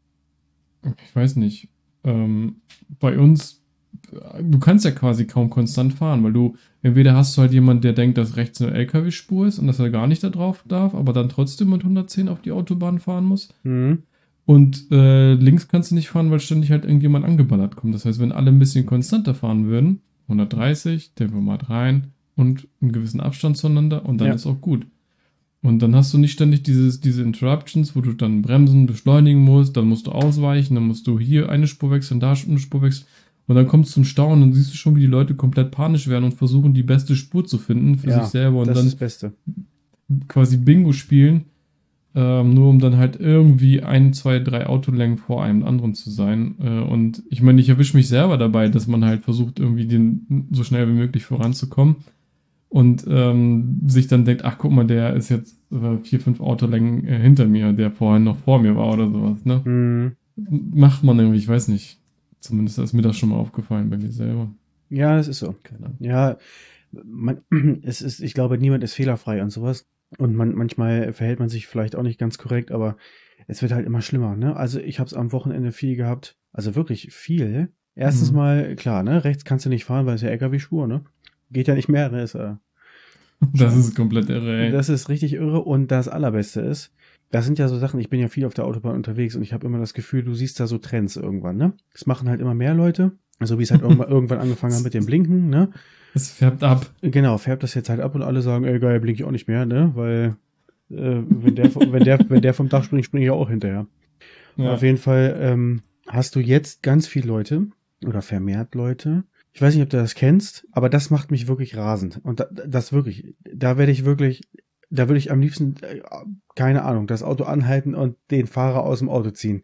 ich weiß nicht, ähm, bei uns, du kannst ja quasi kaum konstant fahren, weil du, entweder hast du halt jemanden, der denkt, dass rechts eine L K W-Spur ist und dass er gar nicht da drauf darf, aber dann trotzdem mit hundertzehn auf die Autobahn fahren muss. Mhm. Und äh, links kannst du nicht fahren, weil ständig halt irgendjemand angeballert kommt. Das heißt, wenn alle ein bisschen konstanter fahren würden, hundertdreißig, Tempomat rein und einen gewissen Abstand zueinander und dann Ja. ist auch gut. Und dann hast du nicht ständig dieses, diese Interruptions, wo du dann bremsen, beschleunigen musst, dann musst du ausweichen, dann musst du hier eine Spur wechseln, da eine Spur wechseln. Und dann kommst du zum Stau und dann siehst du schon, wie die Leute komplett panisch werden und versuchen, die beste Spur zu finden für Ja, sich selber und das dann ist das Beste. quasi Bingo spielen, ähm, nur um dann halt irgendwie ein, zwei, drei Autolängen vor einem anderen zu sein. Äh, und ich meine, ich erwische mich selber dabei, dass man halt versucht, irgendwie den so schnell wie möglich voranzukommen. und ähm, sich dann denkt, ach guck mal, der ist jetzt äh, vier, fünf Autolängen äh, hinter mir, der vorhin noch vor mir war oder sowas, ne? Mhm. Macht man irgendwie, ich weiß nicht. Zumindest ist mir das schon mal aufgefallen bei mir selber. Ja, das ist so. Keine Ahnung. Ja, man, es ist, ich glaube, niemand ist fehlerfrei und sowas. Und man, manchmal verhält man sich vielleicht auch nicht ganz korrekt, aber es wird halt immer schlimmer, ne? Also ich habe es am Wochenende viel gehabt, also wirklich viel. Erstens Mhm. mal, klar, ne? Rechts kannst du nicht fahren, weil es ja L K W-Spur, ne? Geht ja nicht mehr, ne? Ist, äh, Das ist komplett irre, ey. das ist richtig irre und das Allerbeste ist, das sind ja so Sachen, ich bin ja viel auf der Autobahn unterwegs und ich habe immer das Gefühl, du siehst da so Trends irgendwann, ne? Das machen halt immer mehr Leute, so wie es halt irgendwann, irgendwann angefangen hat mit dem Blinken, ne? Es färbt ab. Genau, färbt das jetzt halt ab und alle sagen, ey geil, blink ich auch nicht mehr, ne? Weil äh, wenn der wenn der wenn der vom Dach springt, springe ich auch hinterher. Ja. Auf jeden Fall ähm, hast du jetzt ganz viele Leute oder vermehrt Leute. Ich weiß nicht, ob du das kennst, aber das macht mich wirklich rasend. Und da, das wirklich, da werde ich wirklich, da würde ich am liebsten, äh, keine Ahnung, das Auto anhalten und den Fahrer aus dem Auto ziehen.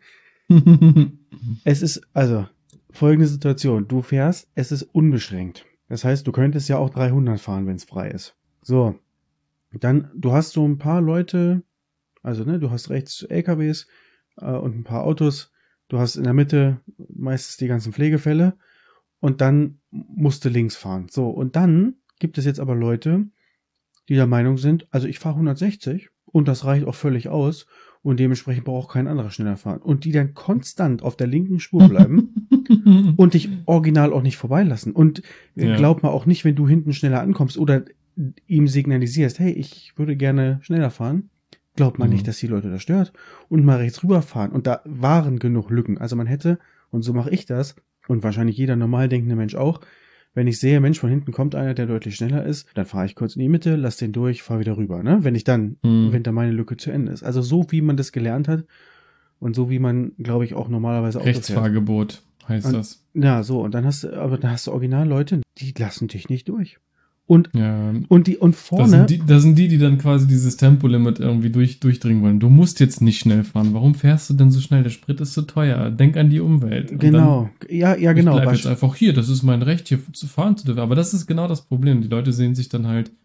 Es ist, also, folgende Situation. Du fährst, es ist unbeschränkt. Das heißt, du könntest ja auch dreihundert fahren, wenn es frei ist. So. Dann, du hast so ein paar Leute, also, ne, du hast rechts L K Ws äh, und ein paar Autos. Du hast in der Mitte meistens die ganzen Pflegefälle. Und dann musst du links fahren. So, und dann gibt es jetzt aber Leute, die der Meinung sind, also ich fahre hundertsechzig und das reicht auch völlig aus und dementsprechend braucht kein anderer schneller fahren. Und die dann konstant auf der linken Spur bleiben und dich original auch nicht vorbeilassen. Und Ja. glaub mal auch nicht, wenn du hinten schneller ankommst oder ihm signalisierst, hey, ich würde gerne schneller fahren, glaubt man Mhm. nicht, dass die Leute das stört und mal rechts rüberfahren. Und da waren genug Lücken. Also man hätte, und so mache ich das, und wahrscheinlich jeder normal denkende Mensch auch, wenn ich sehe, Mensch, von hinten kommt einer, der deutlich schneller ist, dann fahre ich kurz in die Mitte, lass den durch, fahre wieder rüber, ne? Wenn ich dann, Mhm. wenn da meine Lücke zu Ende ist. Also so, wie man das gelernt hat und so, wie man, glaube ich, auch normalerweise Auto fährt. Rechtsfahrgebot heißt Und- das. Ja, so, und dann hast du, aber dann hast du original Leute, die lassen dich nicht durch. Und, Ja. und die, und Das vorne, sind, die, das sind die, die dann quasi dieses Tempolimit irgendwie durch, durchdringen wollen. Du musst jetzt nicht schnell fahren. Warum fährst du denn so schnell? Der Sprit ist zu teuer. Denk an die Umwelt. Und genau, ja, ja, Dann, genau. ich bleib Beisp- jetzt einfach hier. Das ist mein Recht, hier zu fahren zu dürfen. Aber das ist genau das Problem. Die Leute sehen sich dann halt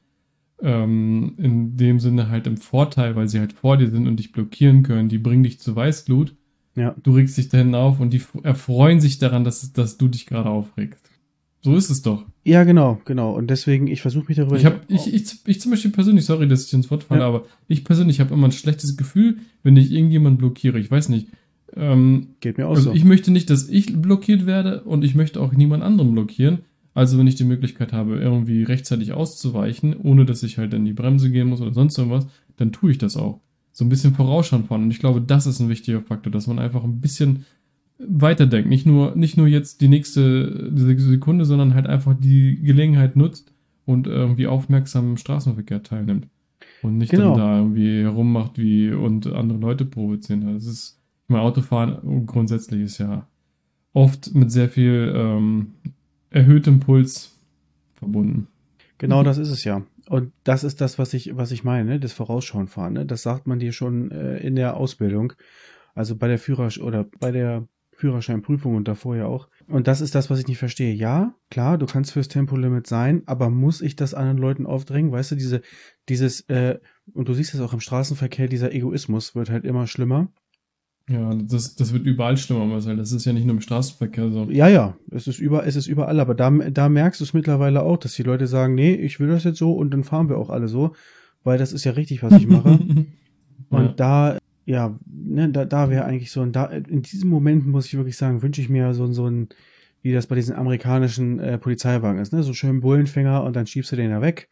ähm, in dem Sinne halt im Vorteil, weil sie halt vor dir sind und dich blockieren können. Die bringen dich zu Weißglut. Ja. Du regst dich dahin auf und die f- erfreuen sich daran, dass, dass du dich gerade aufregst. So ist es doch. Ja, genau, genau. Und deswegen, ich versuche mich darüber Ich habe, ich, ich, ich zum Beispiel persönlich, sorry, dass ich ins Wort falle, Ja. aber ich persönlich habe immer ein schlechtes Gefühl, wenn ich irgendjemanden blockiere. Ich weiß nicht. Ähm, geht mir auch also so. ich möchte nicht, dass ich blockiert werde und ich möchte auch niemand anderen blockieren. Also wenn ich die Möglichkeit habe, irgendwie rechtzeitig auszuweichen, ohne dass ich halt in die Bremse gehen muss oder sonst irgendwas, dann tue ich das auch. So ein bisschen vorausschauen fahren. Und ich glaube, das ist ein wichtiger Faktor, dass man einfach ein bisschen weiterdenkt. Nicht nur, nicht nur jetzt die nächste diese Sekunde, sondern halt einfach die Gelegenheit nutzt und irgendwie aufmerksam im Straßenverkehr teilnimmt. Und nicht Genau. dann da irgendwie herummacht wie und andere Leute provozieren. Das ist, ich meine, Autofahren grundsätzlich ist ja oft mit sehr viel ähm, erhöhtem Puls verbunden. Genau das ist es ja. Und das ist das, was ich, was ich meine, ne? Das Vorausschauen fahren. Ne? Das sagt man dir schon äh, in der Ausbildung. Also bei der Führersch- oder bei der Führerscheinprüfung und davor ja auch. Und das ist das, was ich nicht verstehe. Ja, klar, du kannst fürs Tempolimit sein, aber muss ich das anderen Leuten aufdrängen? Weißt du, diese, dieses, äh, und du siehst es auch im Straßenverkehr, dieser Egoismus wird halt immer schlimmer. Ja, das, das wird überall schlimmer, Marcel. Das ist ja nicht nur im Straßenverkehr so. Ja, ja, es ist über, es ist überall, aber da, da merkst du es mittlerweile auch, dass die Leute sagen, nee, ich will das jetzt so und dann fahren wir auch alle so, weil das ist ja richtig, was ich mache. Und Ja. da, ja, ne, da, da wäre eigentlich so, und da, in diesen Momenten muss ich wirklich sagen, wünsche ich mir so, so ein, wie das bei diesen amerikanischen äh, Polizeiwagen ist, ne, so schön Bullenfänger und dann schiebst du den da weg.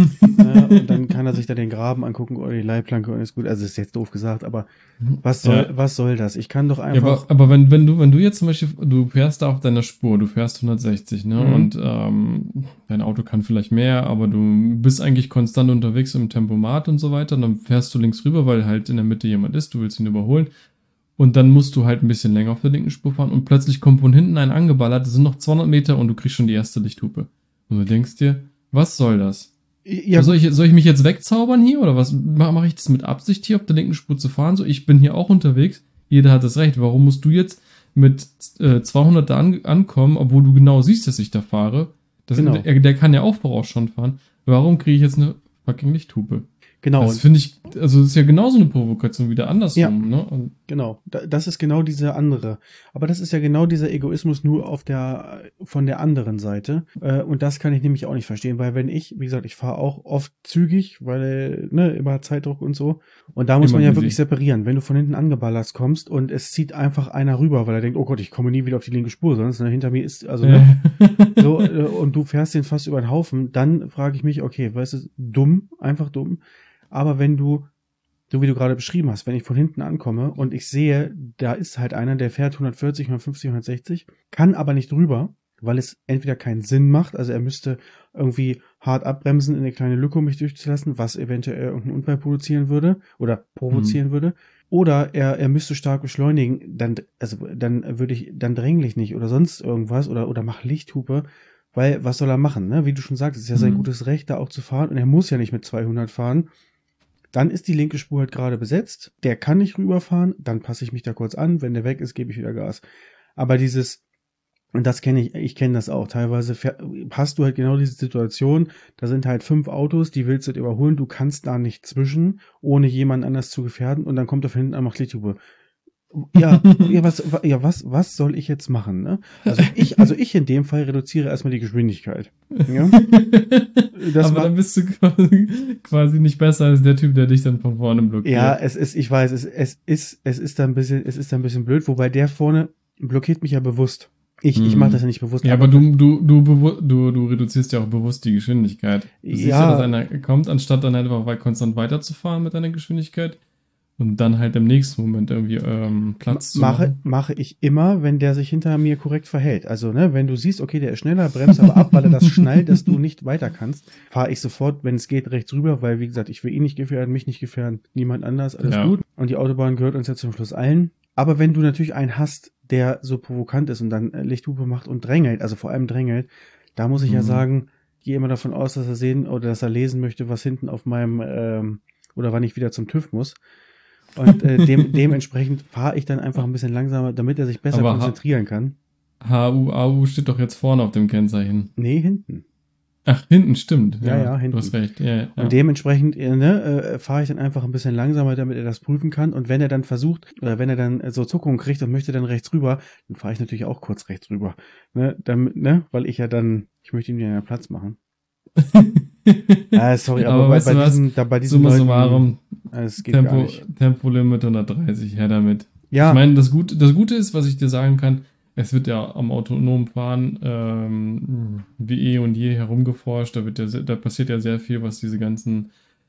ne, und dann kann er sich da den Graben angucken oder die Leitplanke und ist gut. Also ist jetzt doof gesagt, aber was soll, Ja. was soll das? Ich kann doch Ja, einfach. aber, aber wenn, wenn du, wenn du jetzt zum Beispiel, du fährst da auf deiner Spur, du fährst hundertsechzig, ne? Mhm. Und ähm, dein Auto kann vielleicht mehr, aber du bist eigentlich konstant unterwegs im Tempomat und so weiter. Und dann fährst du links rüber, weil halt in der Mitte jemand ist, du willst ihn überholen. Und dann musst du halt ein bisschen länger auf der linken Spur fahren und plötzlich kommt von hinten ein angeballert, das sind noch zweihundert Meter und du kriegst schon die erste Lichthupe. Und du denkst dir, was soll das? ja, Soll ich, soll ich mich jetzt wegzaubern hier oder was? Mache mach ich das mit Absicht hier auf der linken Spur zu fahren? So, ich bin hier auch unterwegs. Jeder hat das Recht. Warum musst du jetzt mit äh, zweihundert da an, ankommen, obwohl du genau siehst, dass ich da fahre? Das, Genau. der, der kann ja auch vorausschauen fahren. warum kriege ich jetzt eine fucking Lichthupe? Genau. Das finde ich, also das ist ja genauso eine Provokation wie der andersrum, Ja. ne? Und Genau, da- das ist genau diese andere. Aber das ist ja genau dieser Egoismus nur auf der von der anderen Seite. Äh, Und das kann ich nämlich auch nicht verstehen, weil wenn ich, wie gesagt, ich fahre auch oft zügig, weil ne immer Zeitdruck und so. Und da muss Immer man ja busy. wirklich separieren. Wenn du von hinten angeballert kommst und es zieht einfach einer rüber, weil er denkt, oh Gott, ich komme nie wieder auf die linke Spur, sonst ne, hinter mir ist also ne, so äh, und du fährst den fast über den Haufen, dann frage ich mich, okay, weißt du, dumm, einfach dumm. Aber wenn du so wie du gerade beschrieben hast, wenn ich von hinten ankomme und ich sehe, da ist halt einer, der fährt hundertvierzig, hundertfünfzig, hundertsechzig, kann aber nicht rüber, weil es entweder keinen Sinn macht, also er müsste irgendwie hart abbremsen in eine kleine Lücke, um mich durchzulassen, was eventuell irgendeinen Unfall produzieren würde oder provozieren Mhm. würde, oder er, er müsste stark beschleunigen, dann, also, dann würde ich, dann drängle ich nicht oder sonst irgendwas oder, oder mach Lichthupe, weil was soll er machen, ne? Wie du schon sagst, es ist ja sein Mhm. gutes Recht, da auch zu fahren und er muss ja nicht mit zweihundert fahren. Dann ist die linke Spur halt gerade besetzt. Der kann nicht rüberfahren. Dann passe ich mich da kurz an. Wenn der weg ist, gebe ich wieder Gas. Aber dieses, und das kenne ich, ich kenne das auch. Teilweise fähr- hast du halt genau diese Situation. Da sind halt fünf Autos, die willst du halt überholen. Du kannst da nicht zwischen, ohne jemanden anders zu gefährden. Und dann kommt er von hinten an, macht Lichthupe. Ja, ja, was, wa- ja, was, was soll ich jetzt machen, ne? Also ich, also ich in dem Fall reduziere erstmal die Geschwindigkeit. Ja? Das Aber war, dann bist du quasi, quasi nicht besser als der Typ, der dich dann von vorne ja, blockiert. es ist, ich weiß, es, es ist, es ist da ein bisschen, es ist da ein bisschen blöd, wobei der vorne blockiert mich ja bewusst. Ich, ich mache das ja Mhm. nicht bewusst, Ja, aber aber du, du, du, bewu- du, du reduzierst ja auch bewusst die Geschwindigkeit. Du siehst ja, dass ja, einer kommt, anstatt dann halt einfach wei- konstant weiterzufahren mit deiner Geschwindigkeit und dann halt im nächsten Moment irgendwie ähm, m- Platz zu mache, machen. mache ich immer, wenn der sich hinter mir korrekt verhält. Also, ne, wenn du siehst, okay, der ist schneller, bremst aber ab, weil er das schnallt, dass du nicht weiter kannst, fahre ich sofort, wenn es geht, rechts rüber, weil, wie gesagt, ich will ihn nicht gefährden, mich nicht gefährden, niemand anders, alles Ja. gut. Und die Autobahn gehört uns ja zum Schluss allen. Aber wenn du natürlich einen hast, der so provokant ist und dann äh, Lichthupe macht und drängelt, also vor allem drängelt, da muss ich ja Mhm. sagen, gehe immer davon aus, dass er sehen oder dass er lesen möchte, was hinten auf meinem ähm, oder wann ich wieder zum TÜV muss. Und äh, dem, dementsprechend fahre ich dann einfach ein bisschen langsamer, damit er sich besser Aber H konzentrieren kann. HU-A U steht doch jetzt vorne auf dem Kennzeichen. Nee, hinten. Ach, hinten, stimmt. Ja, Ja, ja, du hast hinten. recht. Ja, Und ja. dementsprechend äh, ne, äh, fahre ich dann einfach ein bisschen langsamer, damit er das prüfen kann. Und wenn er dann versucht, oder wenn er dann äh, so Zuckungen kriegt und möchte dann rechts rüber, dann fahre ich natürlich auch kurz rechts rüber. Ne, damit, ne, weil ich ja dann, ich möchte ihm ja Platz machen. Ah, sorry, aber Aber bei, weißt bei du was? diesen, da bei diesen Summa Leuten, summarum, äh, es geht gar Tempo, nicht. Tempolimit hundertdreißig, her damit. Ich Ja, meine, das Gute, das Gute ist, was ich dir sagen kann, es wird ja am autonomen Fahren ähm, wie eh und je herumgeforscht. Da wird ja, se- da passiert ja sehr viel, was diese ganzen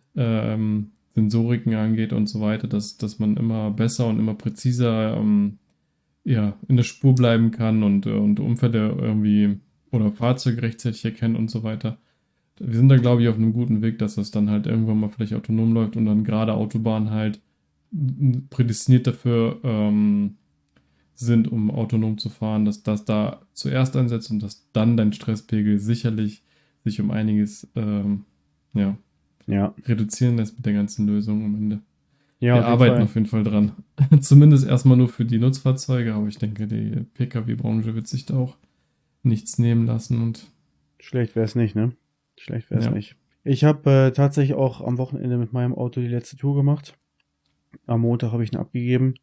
ähm, Sensoriken angeht und so weiter, dass, dass man immer besser und immer präziser ähm, ja, in der Spur bleiben kann und, äh, und Unfälle irgendwie oder Fahrzeuge rechtzeitig erkennen und so weiter. Wir sind da, glaube ich, auf einem guten Weg, dass das dann halt irgendwann mal vielleicht autonom läuft und dann gerade Autobahnen halt prädestiniert dafür ähm, sind, um autonom zu fahren, dass das da zuerst einsetzt und dass dann dein Stresspegel sicherlich sich um einiges ähm, ja, ja, reduzieren lässt mit der ganzen Lösung am Ende. ja, Wir auf jeden arbeiten Fall. auf jeden Fall dran. Zumindest erstmal nur für die Nutzfahrzeuge, aber ich denke, die P K W-Branche wird sich da auch nichts nehmen lassen und Schlecht wäre es nicht, ne? Schlecht wäre es ja. nicht. Ich habe äh, tatsächlich auch am Wochenende mit meinem Auto die letzte Tour gemacht. Am Montag habe ich ihn abgegeben.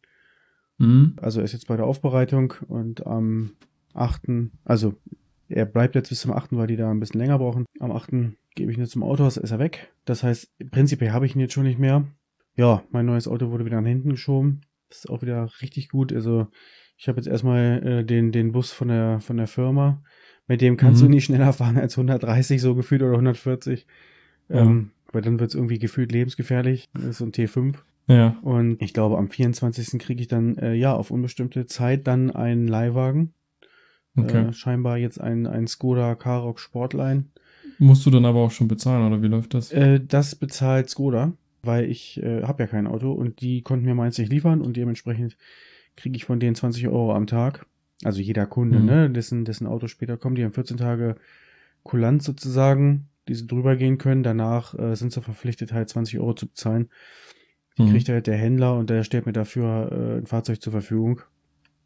Mhm. Also er ist jetzt bei der Aufbereitung und am achten, also er bleibt jetzt bis zum achten, weil die da ein bisschen länger brauchen. Am achten gebe ich ihn jetzt zum Autohaus, ist er weg. Das heißt, prinzipiell habe ich ihn jetzt schon nicht mehr. Ja, mein neues Auto wurde wieder nach hinten geschoben. Das ist auch wieder richtig gut. Also ich habe jetzt erstmal äh, den, den Bus von der, von der Firma. Mit dem kannst du Mhm. nicht schneller fahren als hundertdreißig so gefühlt oder hundertvierzig. Ja. Ähm, weil dann wird es irgendwie gefühlt lebensgefährlich. Das ist so ein T fünf. Ja. Und ich glaube, am vierundzwanzigsten kriege ich dann, äh, ja, auf unbestimmte Zeit dann einen Leihwagen. Okay. Äh, scheinbar jetzt ein, ein Skoda Karoq Sportline. Musst du dann aber auch schon bezahlen, oder wie läuft das? Äh, das bezahlt Skoda, weil ich äh, habe ja kein Auto und die konnten mir meins nicht liefern und dementsprechend kriege ich von denen zwanzig Euro am Tag. Also jeder Kunde, Mhm. ne, dessen, dessen Auto später kommt, die haben vierzehn Tage Kulanz sozusagen, die sie drüber gehen können. Danach äh, sind sie verpflichtet, halt zwanzig Euro zu bezahlen. Die Mhm. kriegt halt der Händler und der stellt mir dafür äh, ein Fahrzeug zur Verfügung.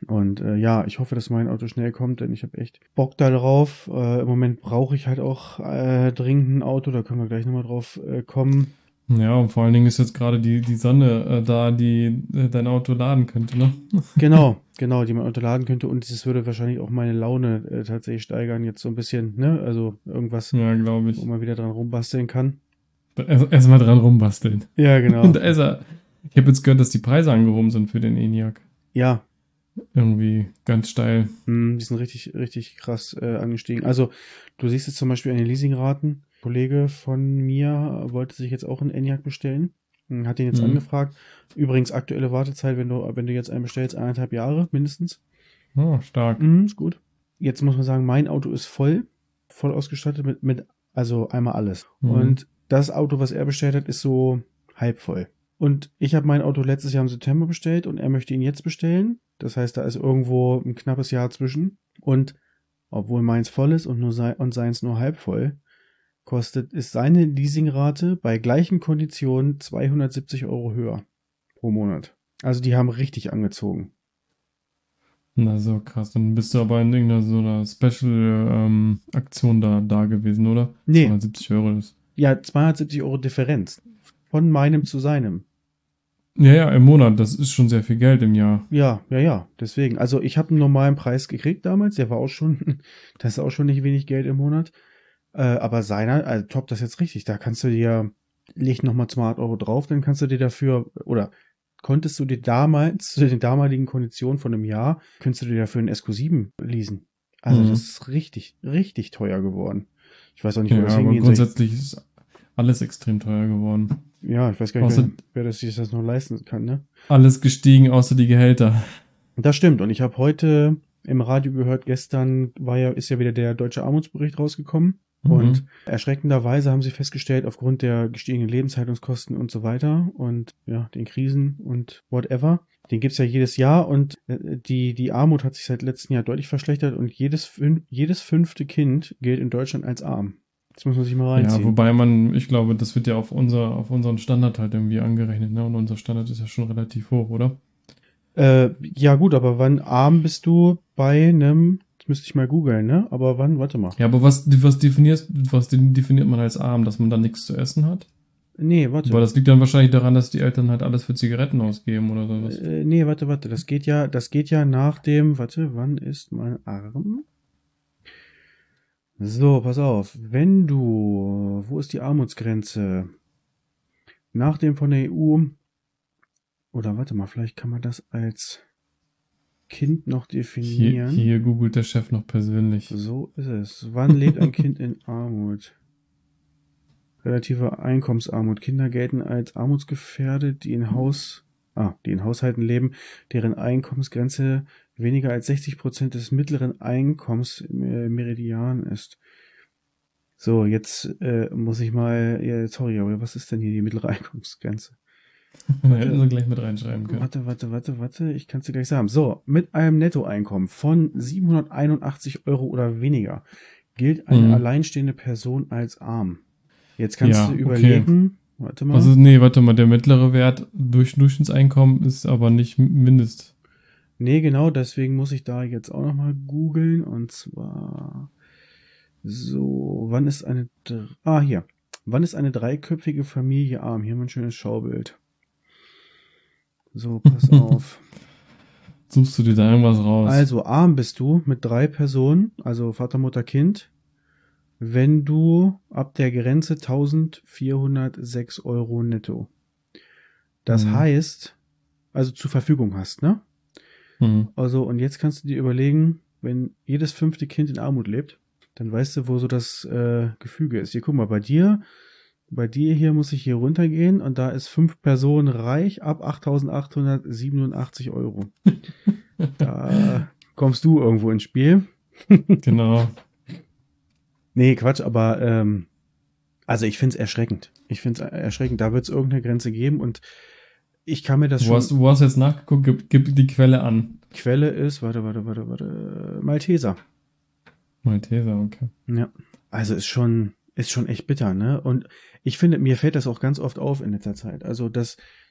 Und äh, ja, ich hoffe, dass mein Auto schnell kommt, denn ich habe echt Bock da drauf. Äh, im Moment brauche ich halt auch äh, dringend ein Auto, da können wir gleich nochmal drauf äh, kommen. Ja, und vor allen Dingen ist jetzt gerade die, die Sonne äh, da, die äh, dein Auto laden könnte, ne? Genau, genau, die man unterladen könnte und das würde wahrscheinlich auch meine Laune äh, tatsächlich steigern, jetzt so ein bisschen, ne? Also irgendwas, Ja, glaube wo ich. man wieder dran rumbasteln kann. Erst, erst mal dran rumbasteln. Ja, genau. Da ist er. Ich habe jetzt gehört, dass die Preise angehoben sind für den ENIAC. Ja, Irgendwie ganz steil. mh, die sind richtig, richtig krass äh, angestiegen. Also, du siehst jetzt zum Beispiel an den Leasingraten. Ein Kollege von mir wollte sich jetzt auch einen Enyaq bestellen. Hm, Hat den jetzt Mhm. angefragt. Übrigens, aktuelle Wartezeit, wenn du, wenn du jetzt einen bestellst, eineinhalb Jahre mindestens. Oh, stark. Mhm, ist gut. Jetzt muss man sagen, mein Auto ist voll, voll ausgestattet mit, mit also einmal alles. Mhm. Und das Auto, was er bestellt hat, ist so halb voll. Und ich habe mein Auto letztes Jahr im September bestellt und er möchte ihn jetzt bestellen. Das heißt, da ist irgendwo ein knappes Jahr zwischen. Und obwohl meins voll ist und nur sei, und seins nur halb voll, kostet ist seine Leasingrate bei gleichen Konditionen zweihundertsiebzig Euro höher pro Monat. Also die haben richtig angezogen. Na, so krass. Dann bist du aber in irgendeiner so einer Special-Aktion da, da gewesen, oder? Nee. zweihundertsiebzig Euro ist. Ja, zweihundertsiebzig Euro Differenz. Von meinem zu seinem. Ja, ja, im Monat. Das ist schon sehr viel Geld im Jahr. Ja, ja, ja. Deswegen. Also ich habe einen normalen Preis gekriegt damals. Der war auch schon, das ist auch schon nicht wenig Geld im Monat. Äh, aber seiner, also top, das ist jetzt richtig. Da kannst du dir, leg nochmal zweihundert Euro drauf, dann kannst du dir dafür, oder konntest du dir damals, zu den damaligen Konditionen von einem Jahr, könntest du dir dafür einen S Q sieben leasen. Also Mhm. das ist richtig, richtig teuer geworden. Ich weiß auch nicht, wo Ja, das aber hingehen soll. grundsätzlich ist alles extrem teuer geworden. Ja, ich weiß gar nicht, Außer- wer, wer das sich das noch leisten kann, ne? Alles gestiegen, außer die Gehälter. Das stimmt. Und ich habe heute im Radio gehört, gestern war ja, ist ja wieder der deutsche Armutsbericht rausgekommen. Mhm. Und erschreckenderweise haben sie festgestellt, aufgrund der gestiegenen Lebenshaltungskosten und so weiter und ja, den Krisen und whatever, den gibt's ja jedes Jahr und äh, die, die Armut hat sich seit letztem Jahr deutlich verschlechtert und jedes, fün- jedes fünfte Kind gilt in Deutschland als arm. Das muss man sich mal Ja, reinziehen. wobei man, ich glaube, das wird ja auf unser, auf unseren Standard halt irgendwie angerechnet, ne? Und unser Standard ist ja schon relativ hoch, oder? Äh, ja gut, aber wann arm bist du bei einem, das müsste ich mal googeln, ne? Aber wann, warte mal. Ja, aber was, was definiert, was definiert man als arm, dass man dann nichts zu essen hat? Nee, warte. Aber das liegt dann wahrscheinlich daran, dass die Eltern halt alles für Zigaretten ausgeben oder sowas. Äh, nee, warte, warte. Das geht ja, das geht ja nach dem, warte, wann ist man arm? So, pass auf. Wenn du, wo ist die Armutsgrenze? Nach dem von der E U, oder warte mal, vielleicht kann man das als Kind noch Hier, definieren. hier googelt der Chef noch persönlich. So ist es. Wann lebt ein Kind in Armut? Relative Einkommensarmut. Kinder gelten als armutsgefährdet, die in Haus, ah, die in Haushalten leben, deren Einkommensgrenze weniger als sechzig Prozent des mittleren Einkommens äh, Meridian ist. So, jetzt äh, muss ich mal, ja, sorry, aber was ist denn hier die mittlere Einkommensgrenze? Hätten sie gleich mit reinschreiben können. Warte, warte, warte, warte, ich kann es dir gleich sagen. So, mit einem Nettoeinkommen von siebenhunderteinundachtzig Euro oder weniger gilt eine Mhm. alleinstehende Person als arm. Jetzt kannst Ja, du okay. überlegen, warte mal. Also, nee, warte mal, der mittlere Wert durch Durchschnittseinkommen ist aber nicht Mindest. Nee, genau, deswegen muss ich da jetzt auch nochmal googeln. Und zwar, so, wann ist eine, Dr- ah, hier. Wann ist eine dreiköpfige Familie arm? Hier haben wir ein schönes Schaubild. So, pass auf. Suchst du dir da irgendwas raus? Also, arm bist du mit drei Personen, also Vater, Mutter, Kind, wenn du ab der Grenze eintausendvierhundertsechs Euro netto. Das Mhm. heißt, also zur Verfügung hast, ne? Mhm. Also, und jetzt kannst du dir überlegen, wenn jedes fünfte Kind in Armut lebt, dann weißt du, wo so das äh, Gefüge ist. Hier, guck mal, bei dir, bei dir hier muss ich hier runtergehen und da ist fünf Personen reich ab achttausendachthundertsiebenundachtzig Euro. Da kommst du irgendwo ins Spiel. Genau. Nee, Quatsch, aber ähm, also ich find's erschreckend. Ich find's erschreckend. Da wird's irgendeine Grenze geben und ich kann mir das Wo schon... hast, wo hast du jetzt nachgeguckt? Gib, gib die Quelle an. Quelle ist, warte, warte, warte, warte, Malteser. Malteser, okay. Ja, also ist schon, ist schon echt bitter, ne? Und ich finde, mir fällt das auch ganz oft auf in letzter Zeit. Also, dass,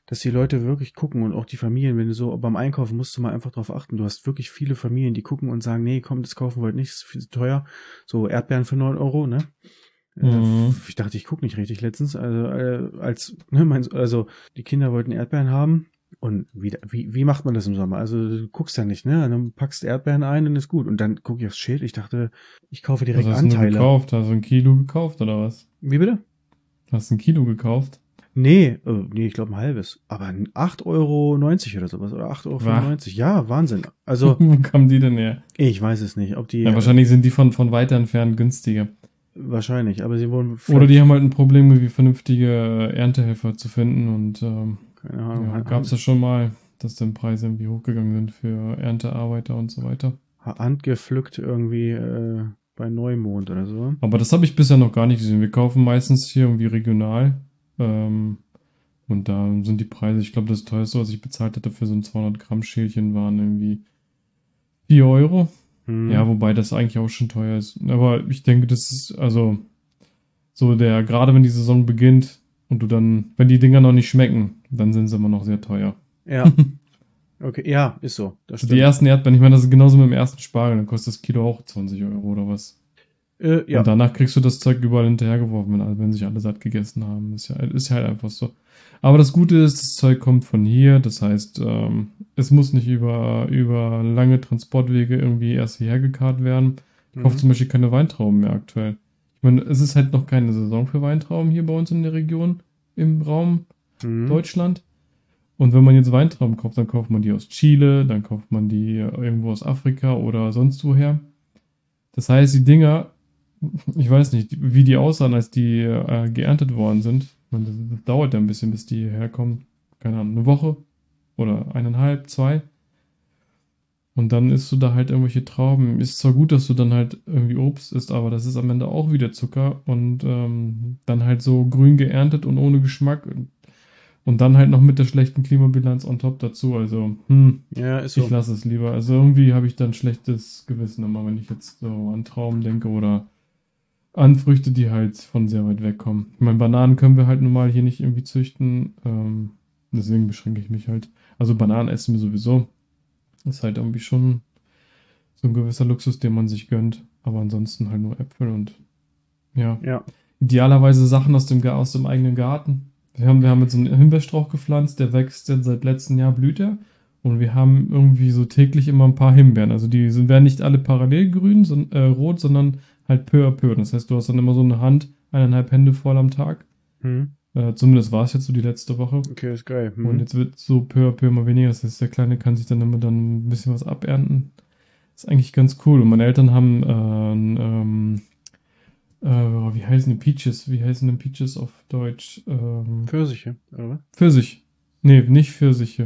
dass die Leute wirklich gucken und auch die Familien, wenn du so beim Einkaufen musst du mal einfach drauf achten. Du hast wirklich viele Familien, die gucken und sagen, nee, komm, das kaufen wir heute nicht, das ist viel zu teuer. So Erdbeeren für neun Euro, ne? Äh, Mhm. Ich dachte, ich gucke nicht richtig letztens. Also, äh, als, ne, mein, also die Kinder wollten Erdbeeren haben. Und wie, wie, wie macht man das im Sommer? Also du guckst ja nicht, ne? Dann packst Erdbeeren ein und ist gut. Und dann gucke ich aufs Schild. Ich dachte, ich kaufe Was direkt hast denn du Anteile. gekauft? Hast du ein Kilo gekauft oder was? Wie bitte? Hast du ein Kilo gekauft? Nee, äh, nee, ich glaube ein halbes. Aber acht Euro neunzig oder sowas. Oder acht Euro Wah. fünfundneunzig. Ja, Wahnsinn. Also, Wo kamen die denn her? ich weiß es nicht, ob die, Ja, wahrscheinlich sind die von, von weiter entfernt günstiger. wahrscheinlich, aber sie wurden Oder vielleicht, die haben halt ein Problem, irgendwie vernünftige Erntehelfer zu finden. Und ähm, keine Ahnung, ja, han- gab es ja schon mal, dass dann Preise irgendwie hochgegangen sind für Erntearbeiter und so weiter. handgepflückt irgendwie äh, bei Neumond oder so. Aber das habe ich bisher noch gar nicht gesehen. Wir kaufen meistens hier irgendwie regional. Ähm, und da sind die Preise, ich glaube, das teuerste, was ich bezahlt hätte für so ein zweihundert Gramm Schälchen, waren irgendwie vier Euro. Hm. Ja, wobei das eigentlich auch schon teuer ist. Aber ich denke, das ist, also, so der, gerade wenn die Saison beginnt und du dann, wenn die Dinger noch nicht schmecken, dann sind sie immer noch sehr teuer. Ja, okay, ja, ist so. Das Also die stimmt. ersten Erdbeeren, ich meine, das ist genauso mit dem ersten Spargel, dann kostet das Kilo auch zwanzig Euro oder was. Äh, ja, Und danach kriegst du das Zeug überall hinterhergeworfen, wenn, alle- wenn sich alle satt gegessen haben. Ist ja, ist ja halt einfach so. Aber das Gute ist, das Zeug kommt von hier. Das heißt, ähm, es muss nicht über, über lange Transportwege irgendwie erst hierher gekarrt werden. Ich kaufe mhm. zum Beispiel keine Weintrauben mehr aktuell. Ich meine, es ist halt noch keine Saison für Weintrauben hier bei uns in der Region, im Raum Mhm. Deutschland. Und wenn man jetzt Weintrauben kauft, dann kauft man die aus Chile, dann kauft man die irgendwo aus Afrika oder sonst woher. Das heißt, die Dinger, ich weiß nicht, wie die aussahen, als die äh, geerntet worden sind. Ich meine, das, das dauert ja ein bisschen, bis die herkommen. Keine Ahnung, eine Woche oder eineinhalb, zwei. Und dann isst du da halt irgendwelche Trauben. Ist zwar gut, dass du dann halt irgendwie Obst isst, aber das ist am Ende auch wieder Zucker und ähm, dann halt so grün geerntet und ohne Geschmack. Und, und dann halt noch mit der schlechten Klimabilanz on top dazu. Also, hm, Ja, ist ich so. lasse es lieber. Also irgendwie habe ich dann schlechtes Gewissen immer, wenn ich jetzt so an Trauben denke oder an Früchte, die halt von sehr weit weg kommen. Ich meine, Bananen können wir halt nun mal hier nicht irgendwie züchten. Ähm, deswegen beschränke ich mich halt. Also Bananen essen wir sowieso. Ist halt irgendwie schon so ein gewisser Luxus, den man sich gönnt. Aber ansonsten halt nur Äpfel und ja. Ja. Idealerweise Sachen aus dem, Ga- aus dem eigenen Garten. Wir haben, wir haben jetzt so einen Himbeerstrauch gepflanzt, der wächst jetzt seit letztem Jahr, blüht er. Und wir haben irgendwie so täglich immer ein paar Himbeeren. Also die sind, werden nicht alle parallel grün, so, äh, rot, sondern halt peu à peu. Das heißt, du hast dann immer so eine Hand, eineinhalb Hände voll am Tag. Mhm. Äh, zumindest war es jetzt so die letzte Woche. Okay, ist geil. Mhm. Und jetzt wird so peu à peu immer weniger. Das heißt, der Kleine kann sich dann immer dann ein bisschen was abernten. Ist eigentlich ganz cool. Und meine Eltern haben äh, ein, ähm, äh, wie heißen die Peaches? Wie heißen denn Peaches auf Deutsch? Ähm, Pfirsiche, oder was? Pfirsich. Nee, nicht Pfirsiche.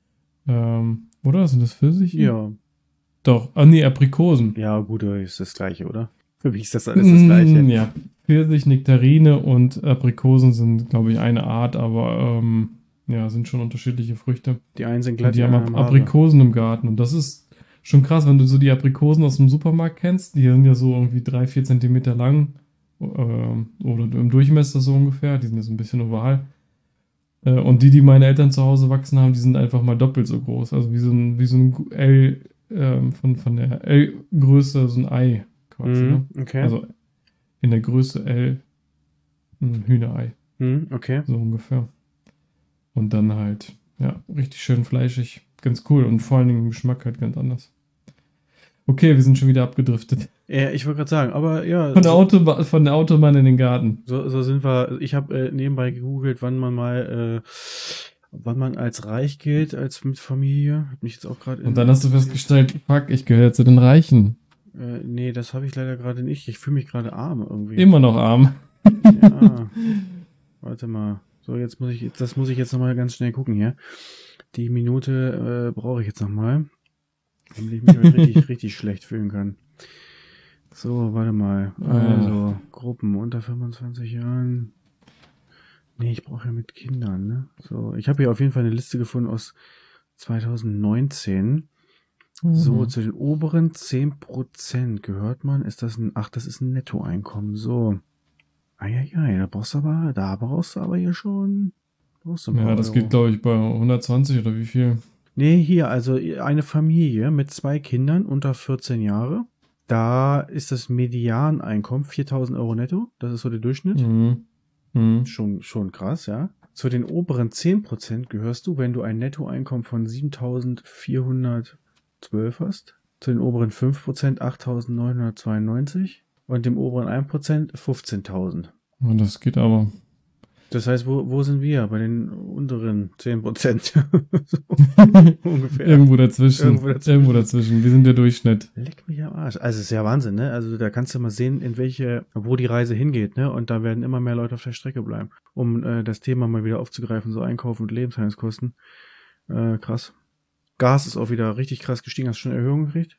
Ähm, oder? Sind das Pfirsiche? Ja. Doch. Ah, nee, Aprikosen. Ja, gut, ist das gleiche, oder? Für mich ist das alles das gleiche. Mm, ja. Pfirsich, Nektarine und Aprikosen sind, glaube ich, eine Art, aber ähm, ja, sind schon unterschiedliche Früchte. Die einen sind Und glatt, die haben anderen Ap- Haare. Aprikosen im Garten. Und das ist schon krass, wenn du so die Aprikosen aus dem Supermarkt kennst. Die sind ja so irgendwie drei, vier Zentimeter lang. ähm, oder im Durchmesser so ungefähr. Die sind ja so ein bisschen oval. Äh, und die, die meine Eltern zu Hause wachsen haben, die sind einfach mal doppelt so groß. Also wie so ein, wie so ein L, ähm, von, von der L-Größe, so ein Ei quasi. Ne? Mhm. Okay. Also in der Größe L ein Hühnerei. Mhm. Okay. So ungefähr. Und dann halt, ja, richtig schön fleischig. Ganz cool. Und vor allen Dingen im Geschmack halt ganz anders. Okay, wir sind schon wieder abgedriftet. Ja, ich wollte gerade sagen, aber ja, Von der, so, Autoba von der Autobahn in den Garten. so, so sind wir. Ich habe äh, nebenbei gegoogelt, wann man mal, äh, wann man als reich gilt, als mit Familie. Hat mich jetzt auch gerade. Und dann hast du festgestellt, fuck, ich gehöre zu den Reichen. Äh, nee, das habe ich leider gerade nicht. Ich fühle mich gerade arm irgendwie. Immer noch arm. Ja. Warte mal. So, jetzt muss ich, jetzt, das muss ich jetzt nochmal ganz schnell gucken hier. Die Minute äh, brauche ich jetzt nochmal. Damit ich mich heute richtig, richtig schlecht fühlen kann. So, warte mal. Also, Gruppen unter fünfundzwanzig Jahren. Nee, ich brauche ja mit Kindern, ne? So, ich habe hier auf jeden Fall eine Liste gefunden aus zweitausendneunzehn. So, Mhm. zu den oberen zehn Prozent gehört man, ist das ein, ach, das ist ein Nettoeinkommen. So. Eieiei, da brauchst du aber, da brauchst du aber hier schon Brauchst du ein Ja, paar das Euro. geht, glaube ich, bei hundertzwanzig oder wie viel? Nee, hier, also eine Familie mit zwei Kindern unter vierzehn Jahre. Da ist das Medianeinkommen viertausend Euro netto. Das ist so der Durchschnitt. Mhm. Mhm. Schon, schon krass, ja. Zu den oberen zehn Prozent gehörst du, wenn du ein Nettoeinkommen von siebentausendvierhundertzwölf hast. Zu den oberen fünf Prozent achttausendneunhundertzweiundneunzig. Und dem oberen ein Prozent fünfzehntausend. Und das geht aber. Das heißt, wo, wo sind wir? Bei den unteren zehn Prozent. So ungefähr. Irgendwo dazwischen. Irgendwo dazwischen. Irgendwo dazwischen. Wir sind der Durchschnitt. Leck mich am Arsch. Also, es ist ja Wahnsinn, ne? Also, da kannst du mal sehen, in welche, wo die Reise hingeht, ne? Und da werden immer mehr Leute auf der Strecke bleiben. Um äh, das Thema mal wieder aufzugreifen, so Einkaufen und Lebenshaltungskosten. Äh, krass. Gas ist auch wieder richtig krass gestiegen. Hast du schon Erhöhungen gekriegt?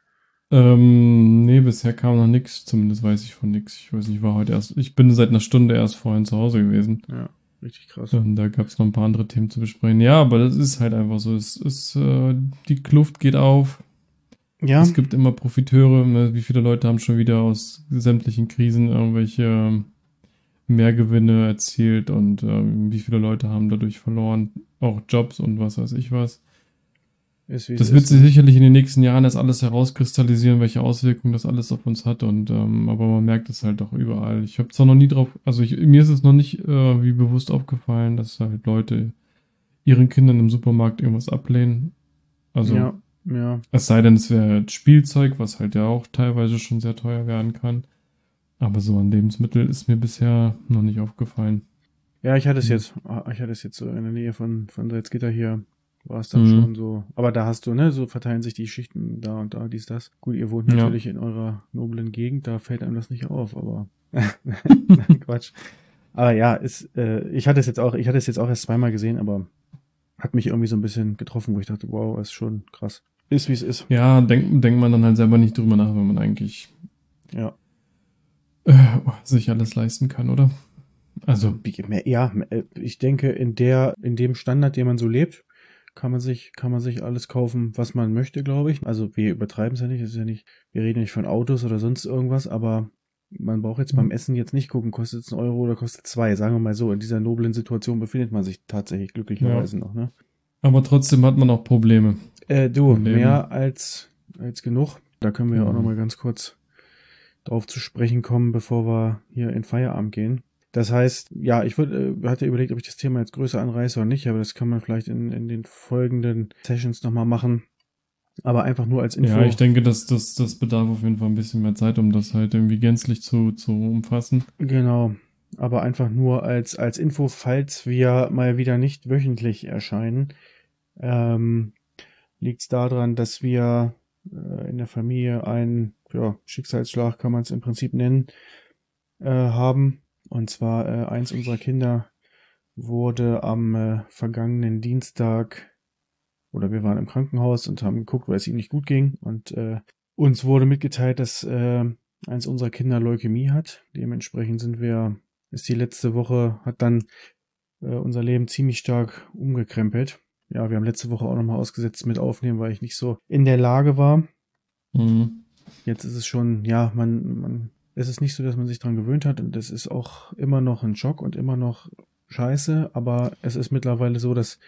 Ähm, nee, bisher kam noch nichts. Zumindest weiß ich von nichts. Ich weiß nicht, war heute erst. Ich bin seit einer Stunde erst vorhin zu Hause gewesen. Ja, richtig krass. Und da gab es noch ein paar andere Themen zu besprechen. Ja, aber das ist halt einfach so. Es ist, äh, die Kluft geht auf. Ja, Es gibt immer Profiteure. Ne? Wie viele Leute haben schon wieder aus sämtlichen Krisen irgendwelche ähm, Mehrgewinne erzielt und ähm, wie viele Leute haben dadurch verloren. Auch Jobs und was weiß ich was. ist wie es Das wird ist, sich ne? sicherlich in den nächsten Jahren erst alles herauskristallisieren, welche Auswirkungen das alles auf uns hat. Und ähm, aber man merkt es halt doch überall. Ich habe zwar noch nie drauf, also ich, mir ist es noch nicht äh, wie bewusst aufgefallen, dass halt Leute ihren Kindern im Supermarkt irgendwas ablehnen. Also Ja, ja. es sei denn, es wäre Spielzeug, was halt ja auch teilweise schon sehr teuer werden kann. Aber so ein Lebensmittel ist mir bisher noch nicht aufgefallen. Ja, ich hatte es Mhm. jetzt, ich hatte es jetzt so in der Nähe von, von Salzgitter hier, war es dann Mhm. schon so. Aber da hast du, ne, so verteilen sich die Schichten da und da, dies, das. Gut, ihr wohnt Ja. natürlich in eurer noblen Gegend, da fällt einem das nicht auf, aber nein, Quatsch. Aber ja, ist, äh, ich hatte es jetzt auch, ich hatte es jetzt auch erst zweimal gesehen, aber hat mich irgendwie so ein bisschen getroffen, wo ich dachte, wow, ist schon krass. Ist wie es ist. Ja, denkt denkt man dann halt selber nicht drüber nach, wenn man eigentlich Ja. äh, sich alles leisten kann, oder? Also, Wie- mehr- Ja, äh, ich denke, in der, in dem Standard, den man so lebt, kann man sich, kann man sich alles kaufen, was man möchte, glaube ich. Also wir übertreiben es ja nicht, es ist ja nicht, wir reden ja nicht von Autos oder sonst irgendwas, aber man braucht jetzt beim Essen jetzt nicht gucken, kostet es ein Euro oder kostet zwei, sagen wir mal so. In dieser noblen Situation befindet man sich tatsächlich glücklicherweise noch, ne? aber trotzdem hat man auch Probleme. Äh, du, Im Leben. mehr als, als genug. Da können wir ja auch Mhm. noch mal ganz kurz drauf zu sprechen kommen, bevor wir hier in Feierabend gehen. Das heißt, ja, ich würde, äh, hatte überlegt, ob ich das Thema jetzt größer anreiße oder nicht, aber das kann man vielleicht in, in den folgenden Sessions nochmal machen. Aber einfach nur als Info. Ja, ich denke, dass das, das bedarf auf jeden Fall ein bisschen mehr Zeit, um das halt irgendwie gänzlich zu, zu umfassen. Genau. Aber einfach nur als, als Info, falls wir mal wieder nicht wöchentlich erscheinen, ähm, liegt es daran, dass wir äh, in der Familie einen ja, Schicksalsschlag, kann man es im Prinzip nennen, äh, haben. Und zwar äh, eins unserer Kinder wurde am äh, vergangenen Dienstag, oder wir waren im Krankenhaus und haben geguckt, weil es ihm nicht gut ging. Und äh, uns wurde mitgeteilt, dass äh, eins unserer Kinder Leukämie hat. Dementsprechend sind wir, ist die letzte Woche, hat dann äh, unser Leben ziemlich stark umgekrempelt. Ja, wir haben letzte Woche auch nochmal ausgesetzt mit Aufnehmen, weil ich nicht so in der Lage war. Mhm. Jetzt ist es schon, ja, man, man, es ist nicht so, dass man sich dran gewöhnt hat und es ist auch immer noch ein Schock und immer noch scheiße, aber es ist mittlerweile so, dass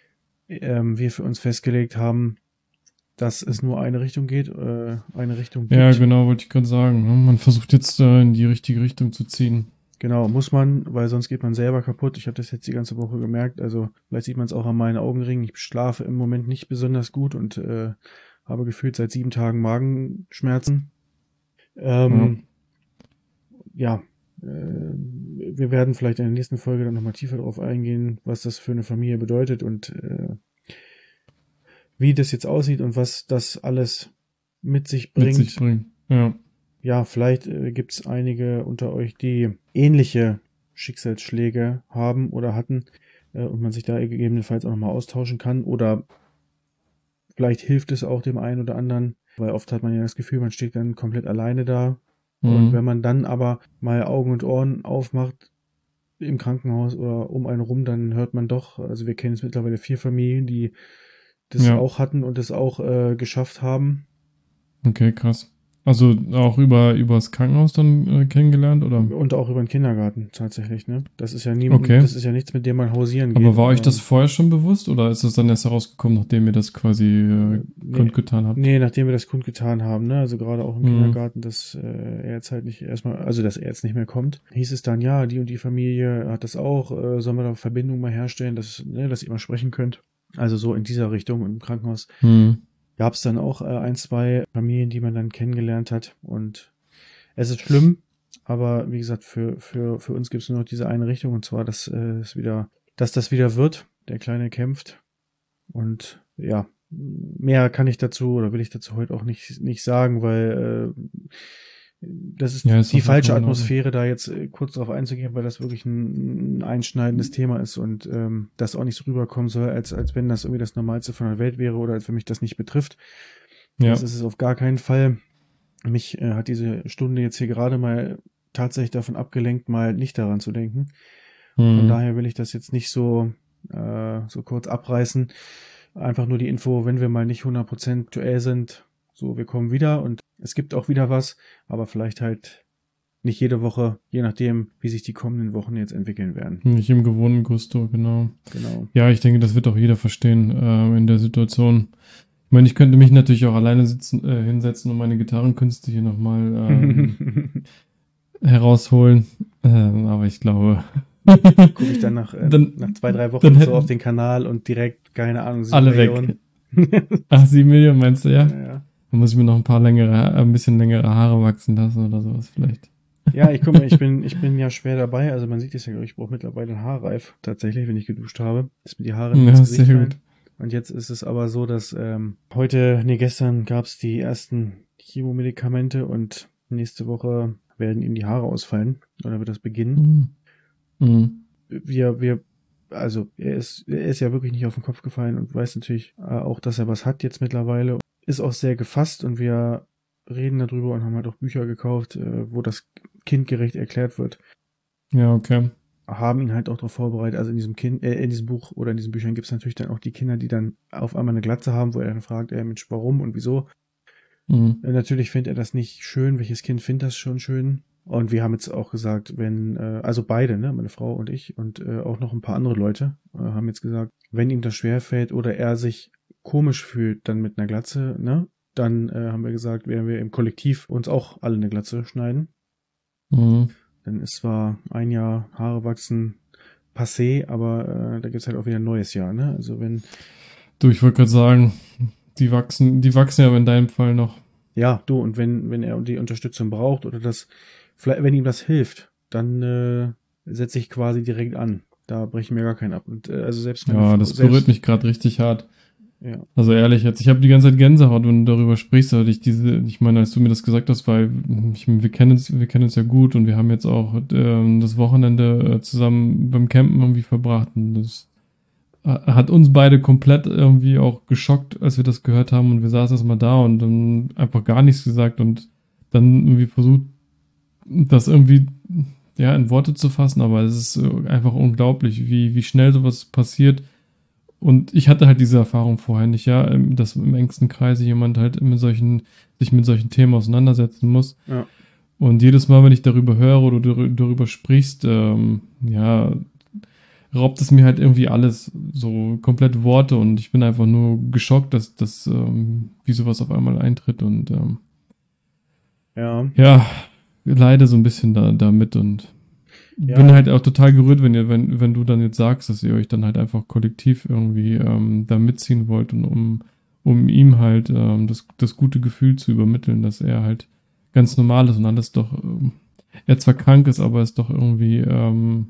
ähm, wir für uns festgelegt haben, dass es nur eine Richtung geht, äh, eine Richtung gibt. Ja, genau, wollte ich gerade sagen. ne? Man versucht jetzt äh, in die richtige Richtung zu ziehen. Genau, muss man, weil sonst geht man selber kaputt. Ich habe das jetzt die ganze Woche gemerkt, also vielleicht sieht man es auch an meinen Augenringen. Ich schlafe im Moment nicht besonders gut und äh, habe gefühlt seit sieben Tagen Magenschmerzen. Ähm, ja, äh, wir werden vielleicht in der nächsten Folge dann nochmal tiefer drauf eingehen, was das für eine Familie bedeutet und äh, wie das jetzt aussieht und was das alles mit sich bringt. Mit sich bringen. Ja. Ja, vielleicht äh, gibt es einige unter euch, die ähnliche Schicksalsschläge haben oder hatten äh, und man sich da gegebenenfalls auch nochmal austauschen kann. Oder vielleicht hilft es auch dem einen oder anderen, weil oft hat man ja das Gefühl, man steht dann komplett alleine da. Und Mhm. wenn man dann aber mal Augen und Ohren aufmacht im Krankenhaus oder um einen rum, dann hört man doch, also wir kennen jetzt mittlerweile vier Familien, die das Ja. auch hatten und das auch äh, geschafft haben. Okay, krass. Also auch über übers Krankenhaus dann äh, kennengelernt, oder? Und auch über den Kindergarten tatsächlich, ne? Das ist ja nie, Okay. das ist ja nichts, mit dem man hausieren Aber geht. war euch das Ähm, vorher schon bewusst oder ist es dann erst herausgekommen, nachdem ihr das quasi äh, nee, kundgetan habt? nee, nachdem wir das kundgetan haben, ne? Also gerade auch im Mhm. Kindergarten, dass äh, er jetzt halt nicht erstmal, also dass er jetzt nicht mehr kommt, hieß es dann, ja, die und die Familie hat das auch, äh, sollen wir da Verbindung mal herstellen, dass, ne, dass ihr mal sprechen könnt. Also so in dieser Richtung. Und im Krankenhaus Mhm. gab es dann auch äh, ein, zwei Familien, die man dann kennengelernt hat. Und es ist schlimm, aber wie gesagt, für, für, für uns gibt es nur noch diese eine Richtung, und zwar, dass äh, es wieder, dass das wieder wird. Der Kleine kämpft. Und ja, mehr kann ich dazu oder will ich dazu heute auch nicht, nicht sagen, weil äh, das Ja, ist ist die doch falsche vollkommen in Ordnung. Atmosphäre, da jetzt äh, kurz darauf einzugehen, weil das wirklich ein, ein einschneidendes Thema ist und ähm, das auch nicht so rüberkommen soll, als, als wenn das irgendwie das Normalste von der Welt wäre oder als wenn mich das nicht betrifft. Das Ja. ist es auf gar keinen Fall. Mich äh, hat diese Stunde jetzt hier gerade mal tatsächlich davon abgelenkt, mal nicht daran zu denken. Von Mhm. daher will ich das jetzt nicht so, äh, so kurz abreißen. Einfach nur die Info, wenn wir mal nicht hundert Prozent aktuell sind, so, wir kommen wieder und es gibt auch wieder was, aber vielleicht halt nicht jede Woche, je nachdem, wie sich die kommenden Wochen jetzt entwickeln werden. Nicht im gewohnten Gusto, genau. Genau. Ja, ich denke, das wird auch jeder verstehen äh, in der Situation. Ich meine, ich könnte mich natürlich auch alleine sitzen, äh, hinsetzen und meine Gitarrenkünste hier nochmal ähm, herausholen. Ähm, aber ich glaube, Gucke ich dann nach, äh, dann, nach zwei, drei Wochen dann so auf hätten den Kanal und direkt, keine Ahnung, sieben alle weg. Millionen. Ach, sieben Millionen meinst du, ja? Ja, ja. Dann muss ich mir noch ein paar längere, ein bisschen längere Haare wachsen lassen oder sowas vielleicht. Ja, ich guck mal, ich bin, ich bin ja schwer dabei. Also man sieht es ja, ich brauche mittlerweile einen Haarreif, tatsächlich, wenn ich geduscht habe, dass mir die Haare nicht ins Ja, Gesicht sehr gut. fallen. Und jetzt ist es aber so, dass ähm, heute, nee, gestern gab es die ersten Chemomedikamente und nächste Woche werden ihm die Haare ausfallen. Oder wird das beginnen? Mhm. Mhm. Wir, wir, also er ist, er ist ja wirklich nicht auf den Kopf gefallen und weiß natürlich äh, auch, dass er was hat jetzt mittlerweile. Ist auch sehr gefasst und wir reden darüber und haben halt auch Bücher gekauft, äh, wo das kindgerecht erklärt wird. Ja, okay. Haben ihn halt auch darauf vorbereitet. Also in diesem Kind, äh, in diesem Buch oder in diesen Büchern gibt es natürlich dann auch die Kinder, die dann auf einmal eine Glatze haben, wo er dann fragt, ey Mensch, warum und wieso? Mhm. Äh, natürlich findet er das nicht schön. Welches Kind findet das schon schön? Und wir haben jetzt auch gesagt, wenn, äh, also beide, ne, meine Frau und ich und äh, auch noch ein paar andere Leute äh, haben jetzt gesagt, wenn ihm das schwerfällt oder er sich komisch fühlt, dann mit einer Glatze, ne, dann äh, haben wir gesagt, werden wir im Kollektiv uns auch alle eine Glatze schneiden. Mhm. Dann ist zwar ein Jahr Haare wachsen passé, aber äh, da gibt's halt auch wieder ein neues Jahr, ne? Also wenn, Du, ich wollte gerade sagen, die wachsen, die wachsen ja aber in deinem Fall noch. ja, du, und wenn, wenn er die Unterstützung braucht oder das, vielleicht, wenn ihm das hilft, dann äh, setze ich quasi direkt an. Da breche ich mir gar keinen ab. Und äh, also selbst meine Ja, Frau, das berührt selbst, mich gerade richtig hart. ja, Also ehrlich jetzt, ich habe die ganze Zeit Gänsehaut, wenn du darüber sprichst, weil ich diese, ich meine, als du mir das gesagt hast, weil ich, wir kennen uns, wir kennen uns ja gut und wir haben jetzt auch ähm, das Wochenende äh, zusammen beim Campen irgendwie verbracht und das äh, hat uns beide komplett irgendwie auch geschockt, als wir das gehört haben und wir saßen erstmal da und dann einfach gar nichts gesagt und dann irgendwie versucht, das irgendwie ja in Worte zu fassen, aber es ist äh, einfach unglaublich, wie, wie schnell sowas passiert. Und ich hatte halt diese Erfahrung vorher nicht, ja, im- dass im engsten Kreise jemand halt mit solchen, sich mit solchen Themen auseinandersetzen muss. ja, Und jedes Mal, wenn ich darüber höre oder du darüber sprichst, ähm, ja, raubt es mir halt irgendwie alles, so komplett Worte und ich bin einfach nur geschockt, dass das, ähm, wie sowas auf einmal eintritt und ähm, ja, ja, leide so ein bisschen da, damit und bin ja, halt auch total gerührt, wenn ihr, wenn, wenn du dann jetzt sagst, dass ihr euch dann halt einfach kollektiv irgendwie ähm, da mitziehen wollt und um, um ihm halt ähm, das, das gute Gefühl zu übermitteln, dass er halt ganz normal ist und alles doch, ähm, er zwar krank ist, aber es doch irgendwie, ähm,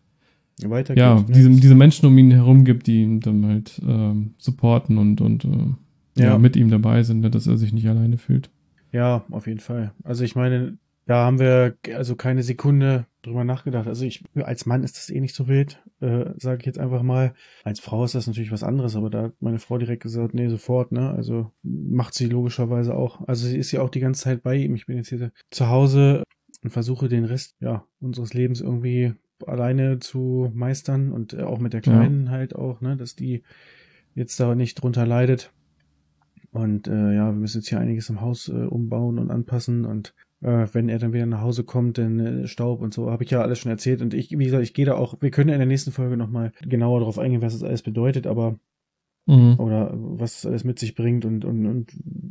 ja, weitergeht, ne? diese, diese Menschen um ihn herum gibt, die ihn dann halt ähm, supporten und, und äh, ja, Ja, mit ihm dabei sind, ne, dass er sich nicht alleine fühlt. ja, auf jeden Fall. Also ich meine, da haben wir also keine Sekunde drüber nachgedacht. Also ich, als Mann ist das eh nicht so wild, äh, sage ich jetzt einfach mal. Als Frau ist das natürlich was anderes, aber da hat meine Frau direkt gesagt, nee, sofort, ne? Also macht sie logischerweise auch. Also sie ist ja auch die ganze Zeit bei ihm. Ich bin jetzt hier zu Hause und versuche den Rest, ja, unseres Lebens irgendwie alleine zu meistern und äh, auch mit der Ja, Kleinen halt auch, ne? Dass die jetzt da nicht drunter leidet. Und äh, ja, wir müssen jetzt hier einiges im Haus äh, umbauen und anpassen und äh, wenn er dann wieder nach Hause kommt, dann äh, Staub und so, habe ich ja alles schon erzählt. Und ich, wie gesagt, ich gehe da auch, wir können in der nächsten Folge nochmal genauer darauf eingehen, was das alles bedeutet, aber Mhm. oder was das alles mit sich bringt und, und, und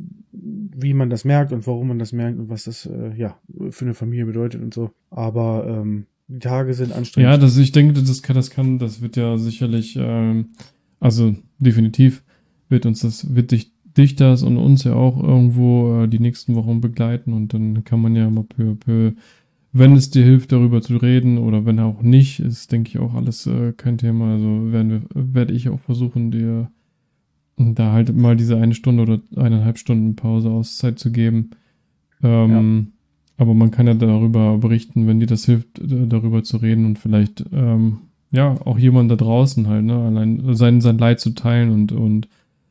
wie man das merkt und warum man das merkt und was das äh, ja für eine Familie bedeutet und so. Aber ähm, die Tage sind Ja, anstrengend. das, ich denke, das kann, das kann, das wird ja sicherlich, ähm, also definitiv wird uns das, wird dich, dich das und uns ja auch irgendwo äh, die nächsten Wochen begleiten und dann kann man ja mal peu à peu, wenn es dir hilft, darüber zu reden oder wenn auch nicht, ist, denke ich, auch alles äh, kein Thema. Also werden wir, werde ich auch versuchen, dir da halt mal diese eine Stunde oder eineinhalb Stunden Pause Auszeit zu geben. Ja, Ähm, aber man kann ja darüber berichten, wenn dir das hilft, äh, darüber zu reden und vielleicht, ähm, ja, auch jemand da draußen halt, ne, allein sein, sein Leid zu teilen und, und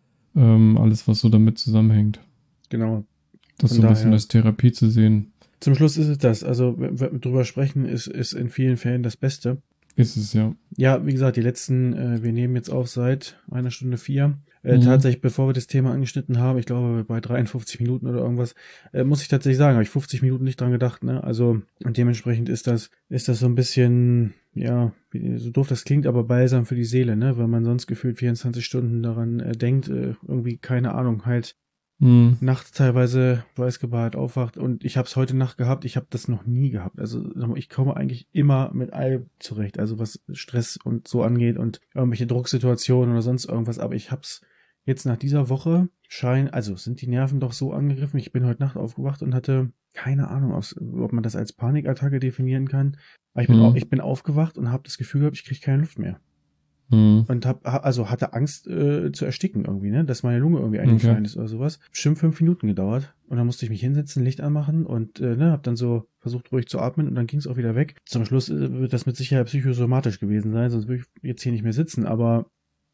ähm, alles, was so damit zusammenhängt. genau. Das Von so ein bisschen daher. als Therapie zu sehen, Zum Schluss ist es das. Also w- w- drüber sprechen ist, ist in vielen Fällen das Beste. ist es ja. Ja, wie gesagt, die letzten, äh, wir nehmen jetzt auf seit einer Stunde vier. Äh, Mhm. tatsächlich, bevor wir das Thema angeschnitten haben, ich glaube bei dreiundfünfzig Minuten oder irgendwas, äh, muss ich tatsächlich sagen, habe ich fünfzig Minuten nicht dran gedacht, ne? Also und dementsprechend ist das, ist das so ein bisschen, ja, wie, so doof das klingt, aber balsam für die Seele, ne? Weil man sonst gefühlt vierundzwanzig Stunden daran äh, denkt, äh, irgendwie, keine Ahnung, halt Mhm. nachts teilweise schweißgebadet aufwacht und ich habe es heute Nacht gehabt, ich habe das noch nie gehabt. Also ich komme eigentlich immer mit allem zurecht, also was Stress und so angeht und irgendwelche Drucksituationen oder sonst irgendwas, aber ich hab's jetzt nach dieser Woche schein, also sind die Nerven doch so angegriffen. Ich bin heute Nacht aufgewacht und hatte keine Ahnung, ob man das als Panikattacke definieren kann. Aber ich bin, Mhm. ich bin aufgewacht und habe das Gefühl gehabt, ich kriege keine Luft mehr. Mhm. Und hab, also hatte Angst äh, zu ersticken irgendwie, ne? Dass meine Lunge irgendwie Okay. eingefallen ist oder sowas. Bestimmt fünf Minuten gedauert. Und dann musste ich mich hinsetzen, Licht anmachen und äh, ne, hab dann so versucht ruhig zu atmen und dann ging es auch wieder weg. Zum Schluss äh, wird das mit Sicherheit psychosomatisch gewesen sein, sonst würde ich jetzt hier nicht mehr sitzen. Aber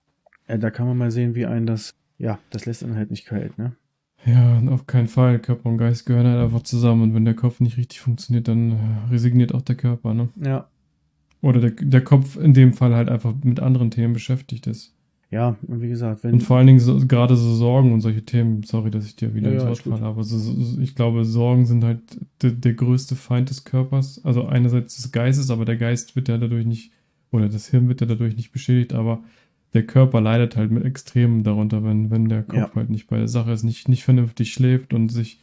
äh, da kann man mal sehen, wie einen das, ja, das lässt einen halt nicht kalt, ne? Ja, auf keinen Fall. Körper und Geist gehören halt einfach zusammen und wenn der Kopf nicht richtig funktioniert, dann äh, resigniert auch der Körper, ne? Ja, Oder der, der Kopf in dem Fall halt einfach mit anderen Themen beschäftigt ist. ja, und wie gesagt, Und vor wenn, allen Dingen so, gerade so Sorgen und solche Themen, sorry, dass ich dir ja, wieder ins ja, Wort ist gut. falle, aber so, so, ich glaube, Sorgen sind halt der, der größte Feind des Körpers. Also einerseits des Geistes, aber der Geist wird ja dadurch nicht, oder das Hirn wird ja dadurch nicht beschädigt, aber der Körper leidet halt mit Extremen darunter, wenn, wenn der Ja, Kopf halt nicht bei der Sache ist, nicht, nicht vernünftig schläft und sich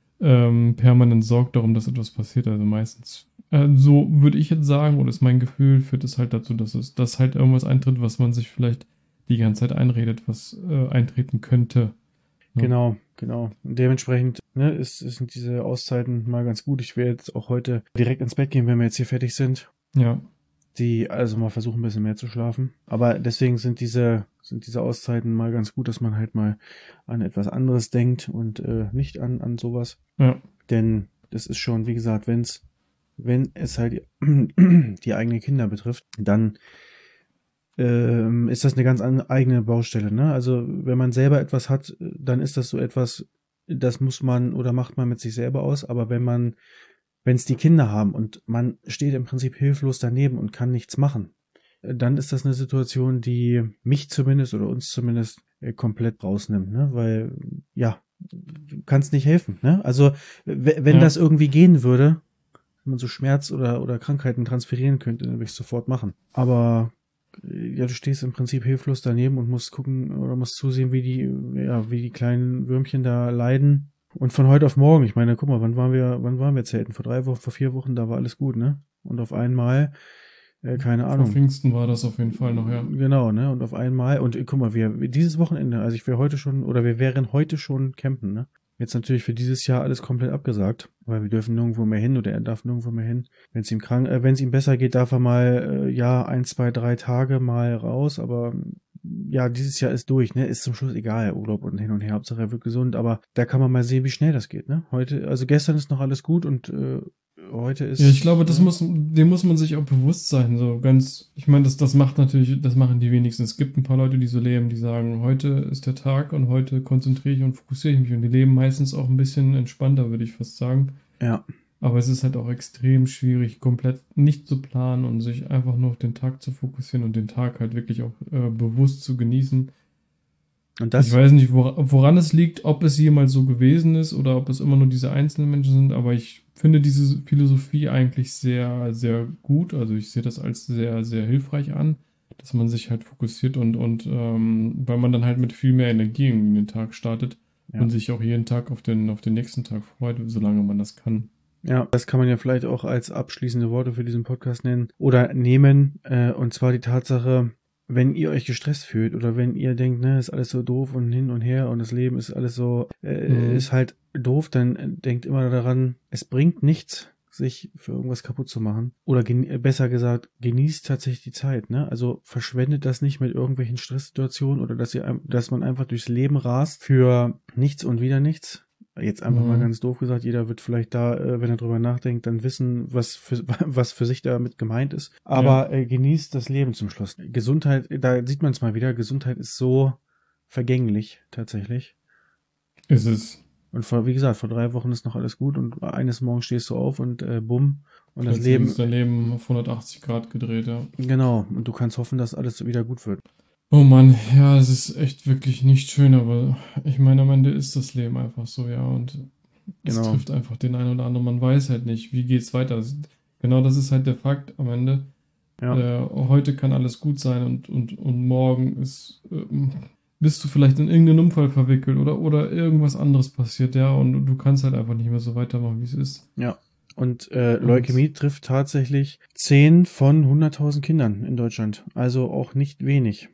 ähm, permanent sorgt darum, dass etwas passiert. Also meistens, äh, so würde ich jetzt sagen, oder ist mein Gefühl, führt es halt dazu, dass es, dass halt irgendwas eintritt, was man sich vielleicht die ganze Zeit einredet, was äh, eintreten könnte. Ne? genau, genau. Und dementsprechend, ne, ist, sind diese Auszeiten mal ganz gut. Ich werde jetzt auch heute direkt ins Bett gehen, wenn wir jetzt hier fertig sind. Ja, Die also mal versuchen, ein bisschen mehr zu schlafen. Aber deswegen sind diese, sind diese Auszeiten mal ganz gut, dass man halt mal an etwas anderes denkt und äh, nicht an, an sowas. ja, Denn das ist schon, wie gesagt, wenn's, wenn es halt die, die eigenen Kinder betrifft, dann ähm, ist das eine ganz an, eigene Baustelle. Ne? Also wenn man selber etwas hat, dann ist das so etwas, das muss man oder macht man mit sich selber aus. Aber wenn man, wenn es die Kinder haben und man steht im Prinzip hilflos daneben und kann nichts machen, dann ist das eine Situation, die mich zumindest oder uns zumindest äh, komplett rausnimmt, ne? Weil, ja, du kannst nicht helfen, ne? Also, w- wenn ja. das irgendwie gehen würde, wenn man so Schmerz oder, oder Krankheiten transferieren könnte, dann würde ich es sofort machen. Aber, äh, ja, du stehst im Prinzip hilflos daneben und musst gucken oder musst zusehen, wie die, ja, wie die kleinen Würmchen da leiden. Und von heute auf morgen, ich meine, guck mal, wann waren wir, wann waren wir zelten? Vor drei Wochen, vor vier Wochen, da war alles gut, ne? Und auf einmal, äh, keine Vor Ahnung, Pfingsten war das auf jeden Fall noch, ja. genau, ne? Und auf einmal, und äh, guck mal, wir, dieses Wochenende, also ich wäre heute schon, oder wir wären heute schon campen, ne? Jetzt natürlich für dieses Jahr alles komplett abgesagt, weil wir dürfen nirgendwo mehr hin oder er darf nirgendwo mehr hin. Wenn es ihm krank, äh, wenn es ihm besser geht, darf er mal, äh, ja, ein, zwei, drei Tage mal raus, aber ja, dieses Jahr ist durch, ne? Ist zum Schluss egal, Urlaub und hin und her, Hauptsache er wird gesund, aber da kann man mal sehen, wie schnell das geht, ne? Heute, also gestern ist noch alles gut und äh, heute Ja, ich ist, glaube, das ne? muss, dem muss man sich auch bewusst sein. So ganz, ich meine, das, das macht natürlich, das machen die wenigsten. Es gibt ein paar Leute, die so leben, die sagen, heute ist der Tag und heute konzentriere ich und fokussiere ich mich. Und die leben meistens auch ein bisschen entspannter, würde ich fast sagen. Ja, Aber es ist halt auch extrem schwierig, komplett nicht zu planen und sich einfach nur auf den Tag zu fokussieren und den Tag halt wirklich auch äh, bewusst zu genießen. Und das, Ich weiß nicht, wora- woran es liegt, ob es jemals so gewesen ist oder ob es immer nur diese einzelnen Menschen sind, aber ich finde diese Philosophie eigentlich sehr, sehr gut. Also ich sehe das als sehr, sehr hilfreich an, dass man sich halt fokussiert und, und ähm, weil man dann halt mit viel mehr Energie in den Tag startet ja. und sich auch jeden Tag auf den, auf den nächsten Tag freut, solange man das kann. Ja, das kann man ja vielleicht auch als abschließende Worte für diesen Podcast nennen oder nehmen, äh, und zwar die Tatsache, wenn ihr euch gestresst fühlt oder wenn ihr denkt, ne, ist alles so doof und hin und her und das Leben ist alles so, äh, Mhm. ist halt doof, dann äh, denkt immer daran, es bringt nichts, sich für irgendwas kaputt zu machen. Oder gen äh, besser gesagt, genießt tatsächlich die Zeit, ne? Also verschwendet das nicht mit irgendwelchen Stresssituationen oder dass ihr, ein- dass man einfach durchs Leben rast für nichts und wieder nichts. Jetzt einfach mal Mhm. ganz doof gesagt, jeder wird vielleicht da, äh, wenn er drüber nachdenkt, dann wissen, was für, was für sich damit gemeint ist. Aber äh, genießt das Leben zum Schluss. Gesundheit, da sieht man es mal wieder, Gesundheit ist so vergänglich tatsächlich. Ist es. Und vor, wie gesagt, vor drei Wochen ist noch alles gut und eines Morgens stehst du auf und äh, bumm. Und das Plötzlich Leben, ist dein Leben auf hundertachtzig Grad gedreht, ja. genau, und du kannst hoffen, dass alles wieder gut wird. Oh Mann, ja, es ist echt wirklich nicht schön, aber ich meine, am Ende ist das Leben einfach so, ja, und es Genau. trifft einfach den einen oder anderen, man weiß halt nicht, wie geht's weiter. Das, genau das ist halt der Fakt am Ende. Ja. Äh, heute kann alles gut sein und, und, und morgen ist, ähm, bist du vielleicht in irgendeinen Unfall verwickelt oder, oder irgendwas anderes passiert, ja, und du kannst halt einfach nicht mehr so weitermachen, wie es ist. Ja. Und äh, Und Leukämie trifft tatsächlich zehn von hunderttausend Kindern in Deutschland. Also auch nicht wenig.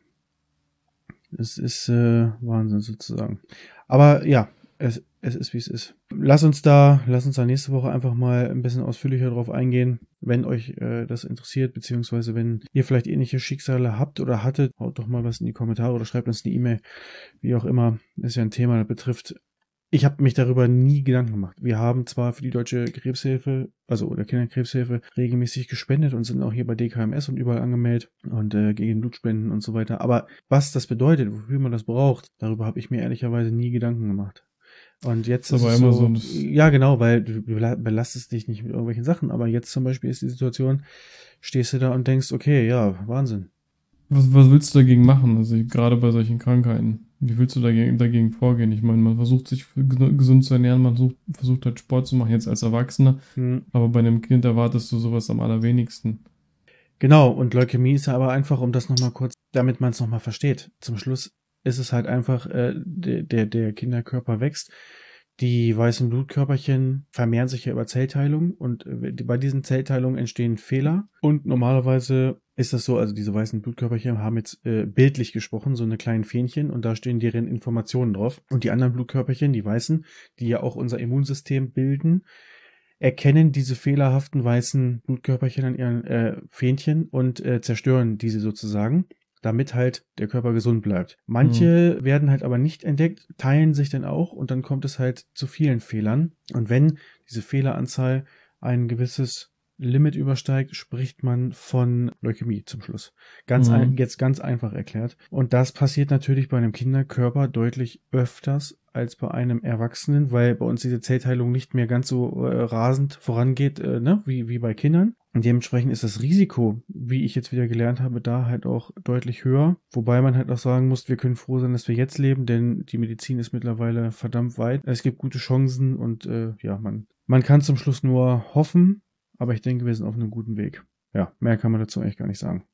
Es ist äh, Wahnsinn sozusagen. Aber ja, es, es ist wie es ist. Lass uns da, lass uns da nächste Woche einfach mal ein bisschen ausführlicher drauf eingehen, wenn euch äh, das interessiert, beziehungsweise wenn ihr vielleicht ähnliche Schicksale habt oder hattet, haut doch mal was in die Kommentare oder schreibt uns eine E-Mail, wie auch immer. Ist ja ein Thema, das betrifft. Ich habe mich darüber nie Gedanken gemacht. Wir haben zwar für die Deutsche Krebshilfe, also oder Kinderkrebshilfe, regelmäßig gespendet und sind auch hier bei D K M S und überall angemeldet und äh, gegen Blutspenden und so weiter. Aber was das bedeutet, wofür man das braucht, darüber habe ich mir ehrlicherweise nie Gedanken gemacht. Und jetzt ist ist aber es immer so, so, das, ja genau, weil du bela- belastest dich nicht mit irgendwelchen Sachen. Aber jetzt zum Beispiel ist die Situation, stehst du da und denkst, okay, ja, Wahnsinn. was, was willst du dagegen machen? Also gerade bei solchen Krankheiten. Wie willst du dagegen, dagegen vorgehen? Ich meine, man versucht sich ges- gesund zu ernähren, man sucht, versucht halt Sport zu machen, jetzt als Erwachsener, Hm. aber bei einem Kind erwartest du sowas am allerwenigsten. Genau, und Leukämie ist ja aber einfach, um das nochmal kurz, damit man es nochmal versteht. Zum Schluss ist es halt einfach, äh, der, der, der Kinderkörper wächst. Die weißen Blutkörperchen vermehren sich ja über Zellteilung und äh, bei diesen Zellteilungen entstehen Fehler. Und normalerweise ist das so, also diese weißen Blutkörperchen haben jetzt äh, bildlich gesprochen so eine kleinen Fähnchen und da stehen deren Informationen drauf. Und die anderen Blutkörperchen, die weißen, die ja auch unser Immunsystem bilden, erkennen diese fehlerhaften weißen Blutkörperchen an ihren äh, Fähnchen und äh, zerstören diese sozusagen, damit halt der Körper gesund bleibt. Manche mhm. werden halt aber nicht entdeckt, teilen sich dann auch und dann kommt es halt zu vielen Fehlern. Und wenn diese Fehleranzahl ein gewisses Limit übersteigt, spricht man von Leukämie zum Schluss. Ganz Mhm. ein, jetzt ganz einfach erklärt. Und das passiert natürlich bei einem Kinderkörper deutlich öfters als bei einem Erwachsenen, weil bei uns diese Zellteilung nicht mehr ganz so äh, rasend vorangeht, äh, ne, wie, wie bei Kindern. Und dementsprechend ist das Risiko, wie ich jetzt wieder gelernt habe, da halt auch deutlich höher. Wobei man halt auch sagen muss, wir können froh sein, dass wir jetzt leben, denn die Medizin ist mittlerweile verdammt weit. Es gibt gute Chancen und äh, ja, man, man kann zum Schluss nur hoffen, aber ich denke, wir sind auf einem guten Weg. Ja, mehr kann man dazu eigentlich gar nicht sagen.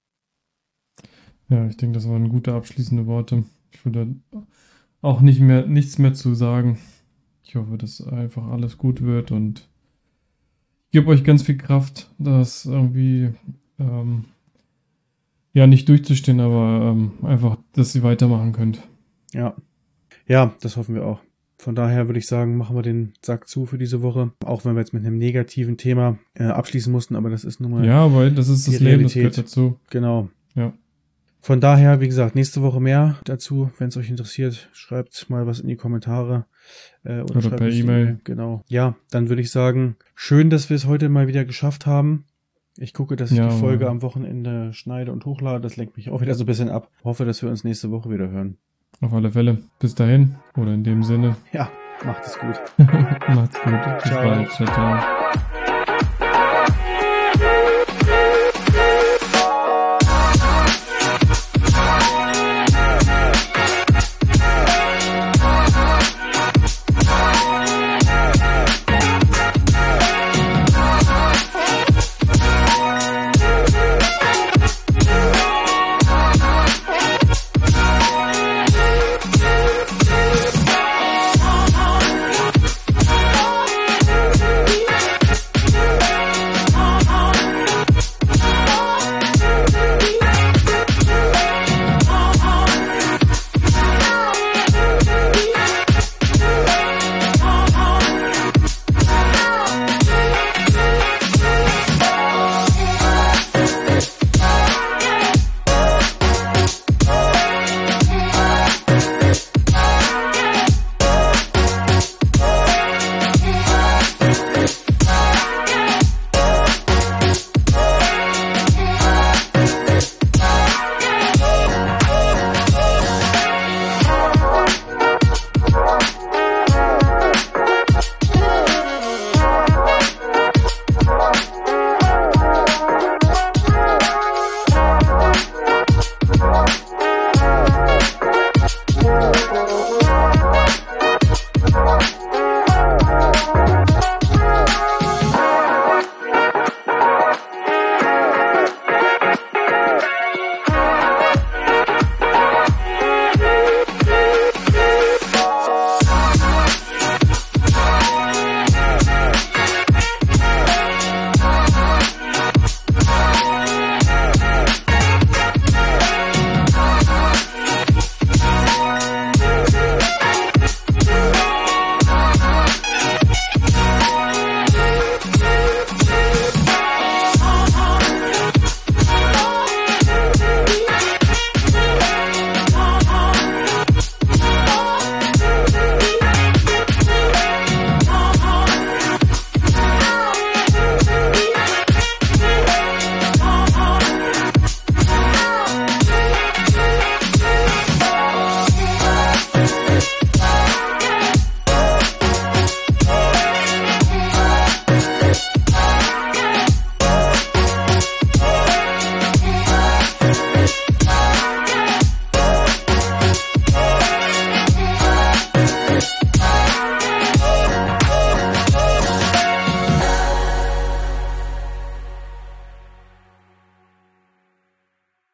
Ja, ich denke, das waren gute abschließende Worte. Ich würde auch nicht mehr, nichts mehr zu sagen. Ich hoffe, dass einfach alles gut wird und ich gebe euch ganz viel Kraft, das irgendwie ähm, ja nicht durchzustehen, aber ähm, einfach, dass ihr weitermachen könnt. Ja. Ja, das hoffen wir auch. Von daher würde ich sagen, machen wir den Sack zu für diese Woche. Auch wenn wir jetzt mit einem negativen Thema äh, abschließen mussten, aber das ist nun mal ja, aber das ist das Leben, das gehört dazu. Genau. Ja. Von daher, wie gesagt, nächste Woche mehr dazu. Wenn es euch interessiert, schreibt mal was in die Kommentare. Äh, oder oder schreibt per E-Mail. Genau. Ja, dann würde ich sagen, schön, dass wir es heute mal wieder geschafft haben. Ich gucke, dass ich Ja, die Folge Mann. am Wochenende schneide und hochlade. Das lenkt mich auch wieder so ein bisschen ab. Hoffe, dass wir uns nächste Woche wieder hören. Auf alle Fälle. Bis dahin. Oder in dem Sinne. Ja, macht es gut. Macht's gut. Bis Ciao. bald. Ciao, ciao.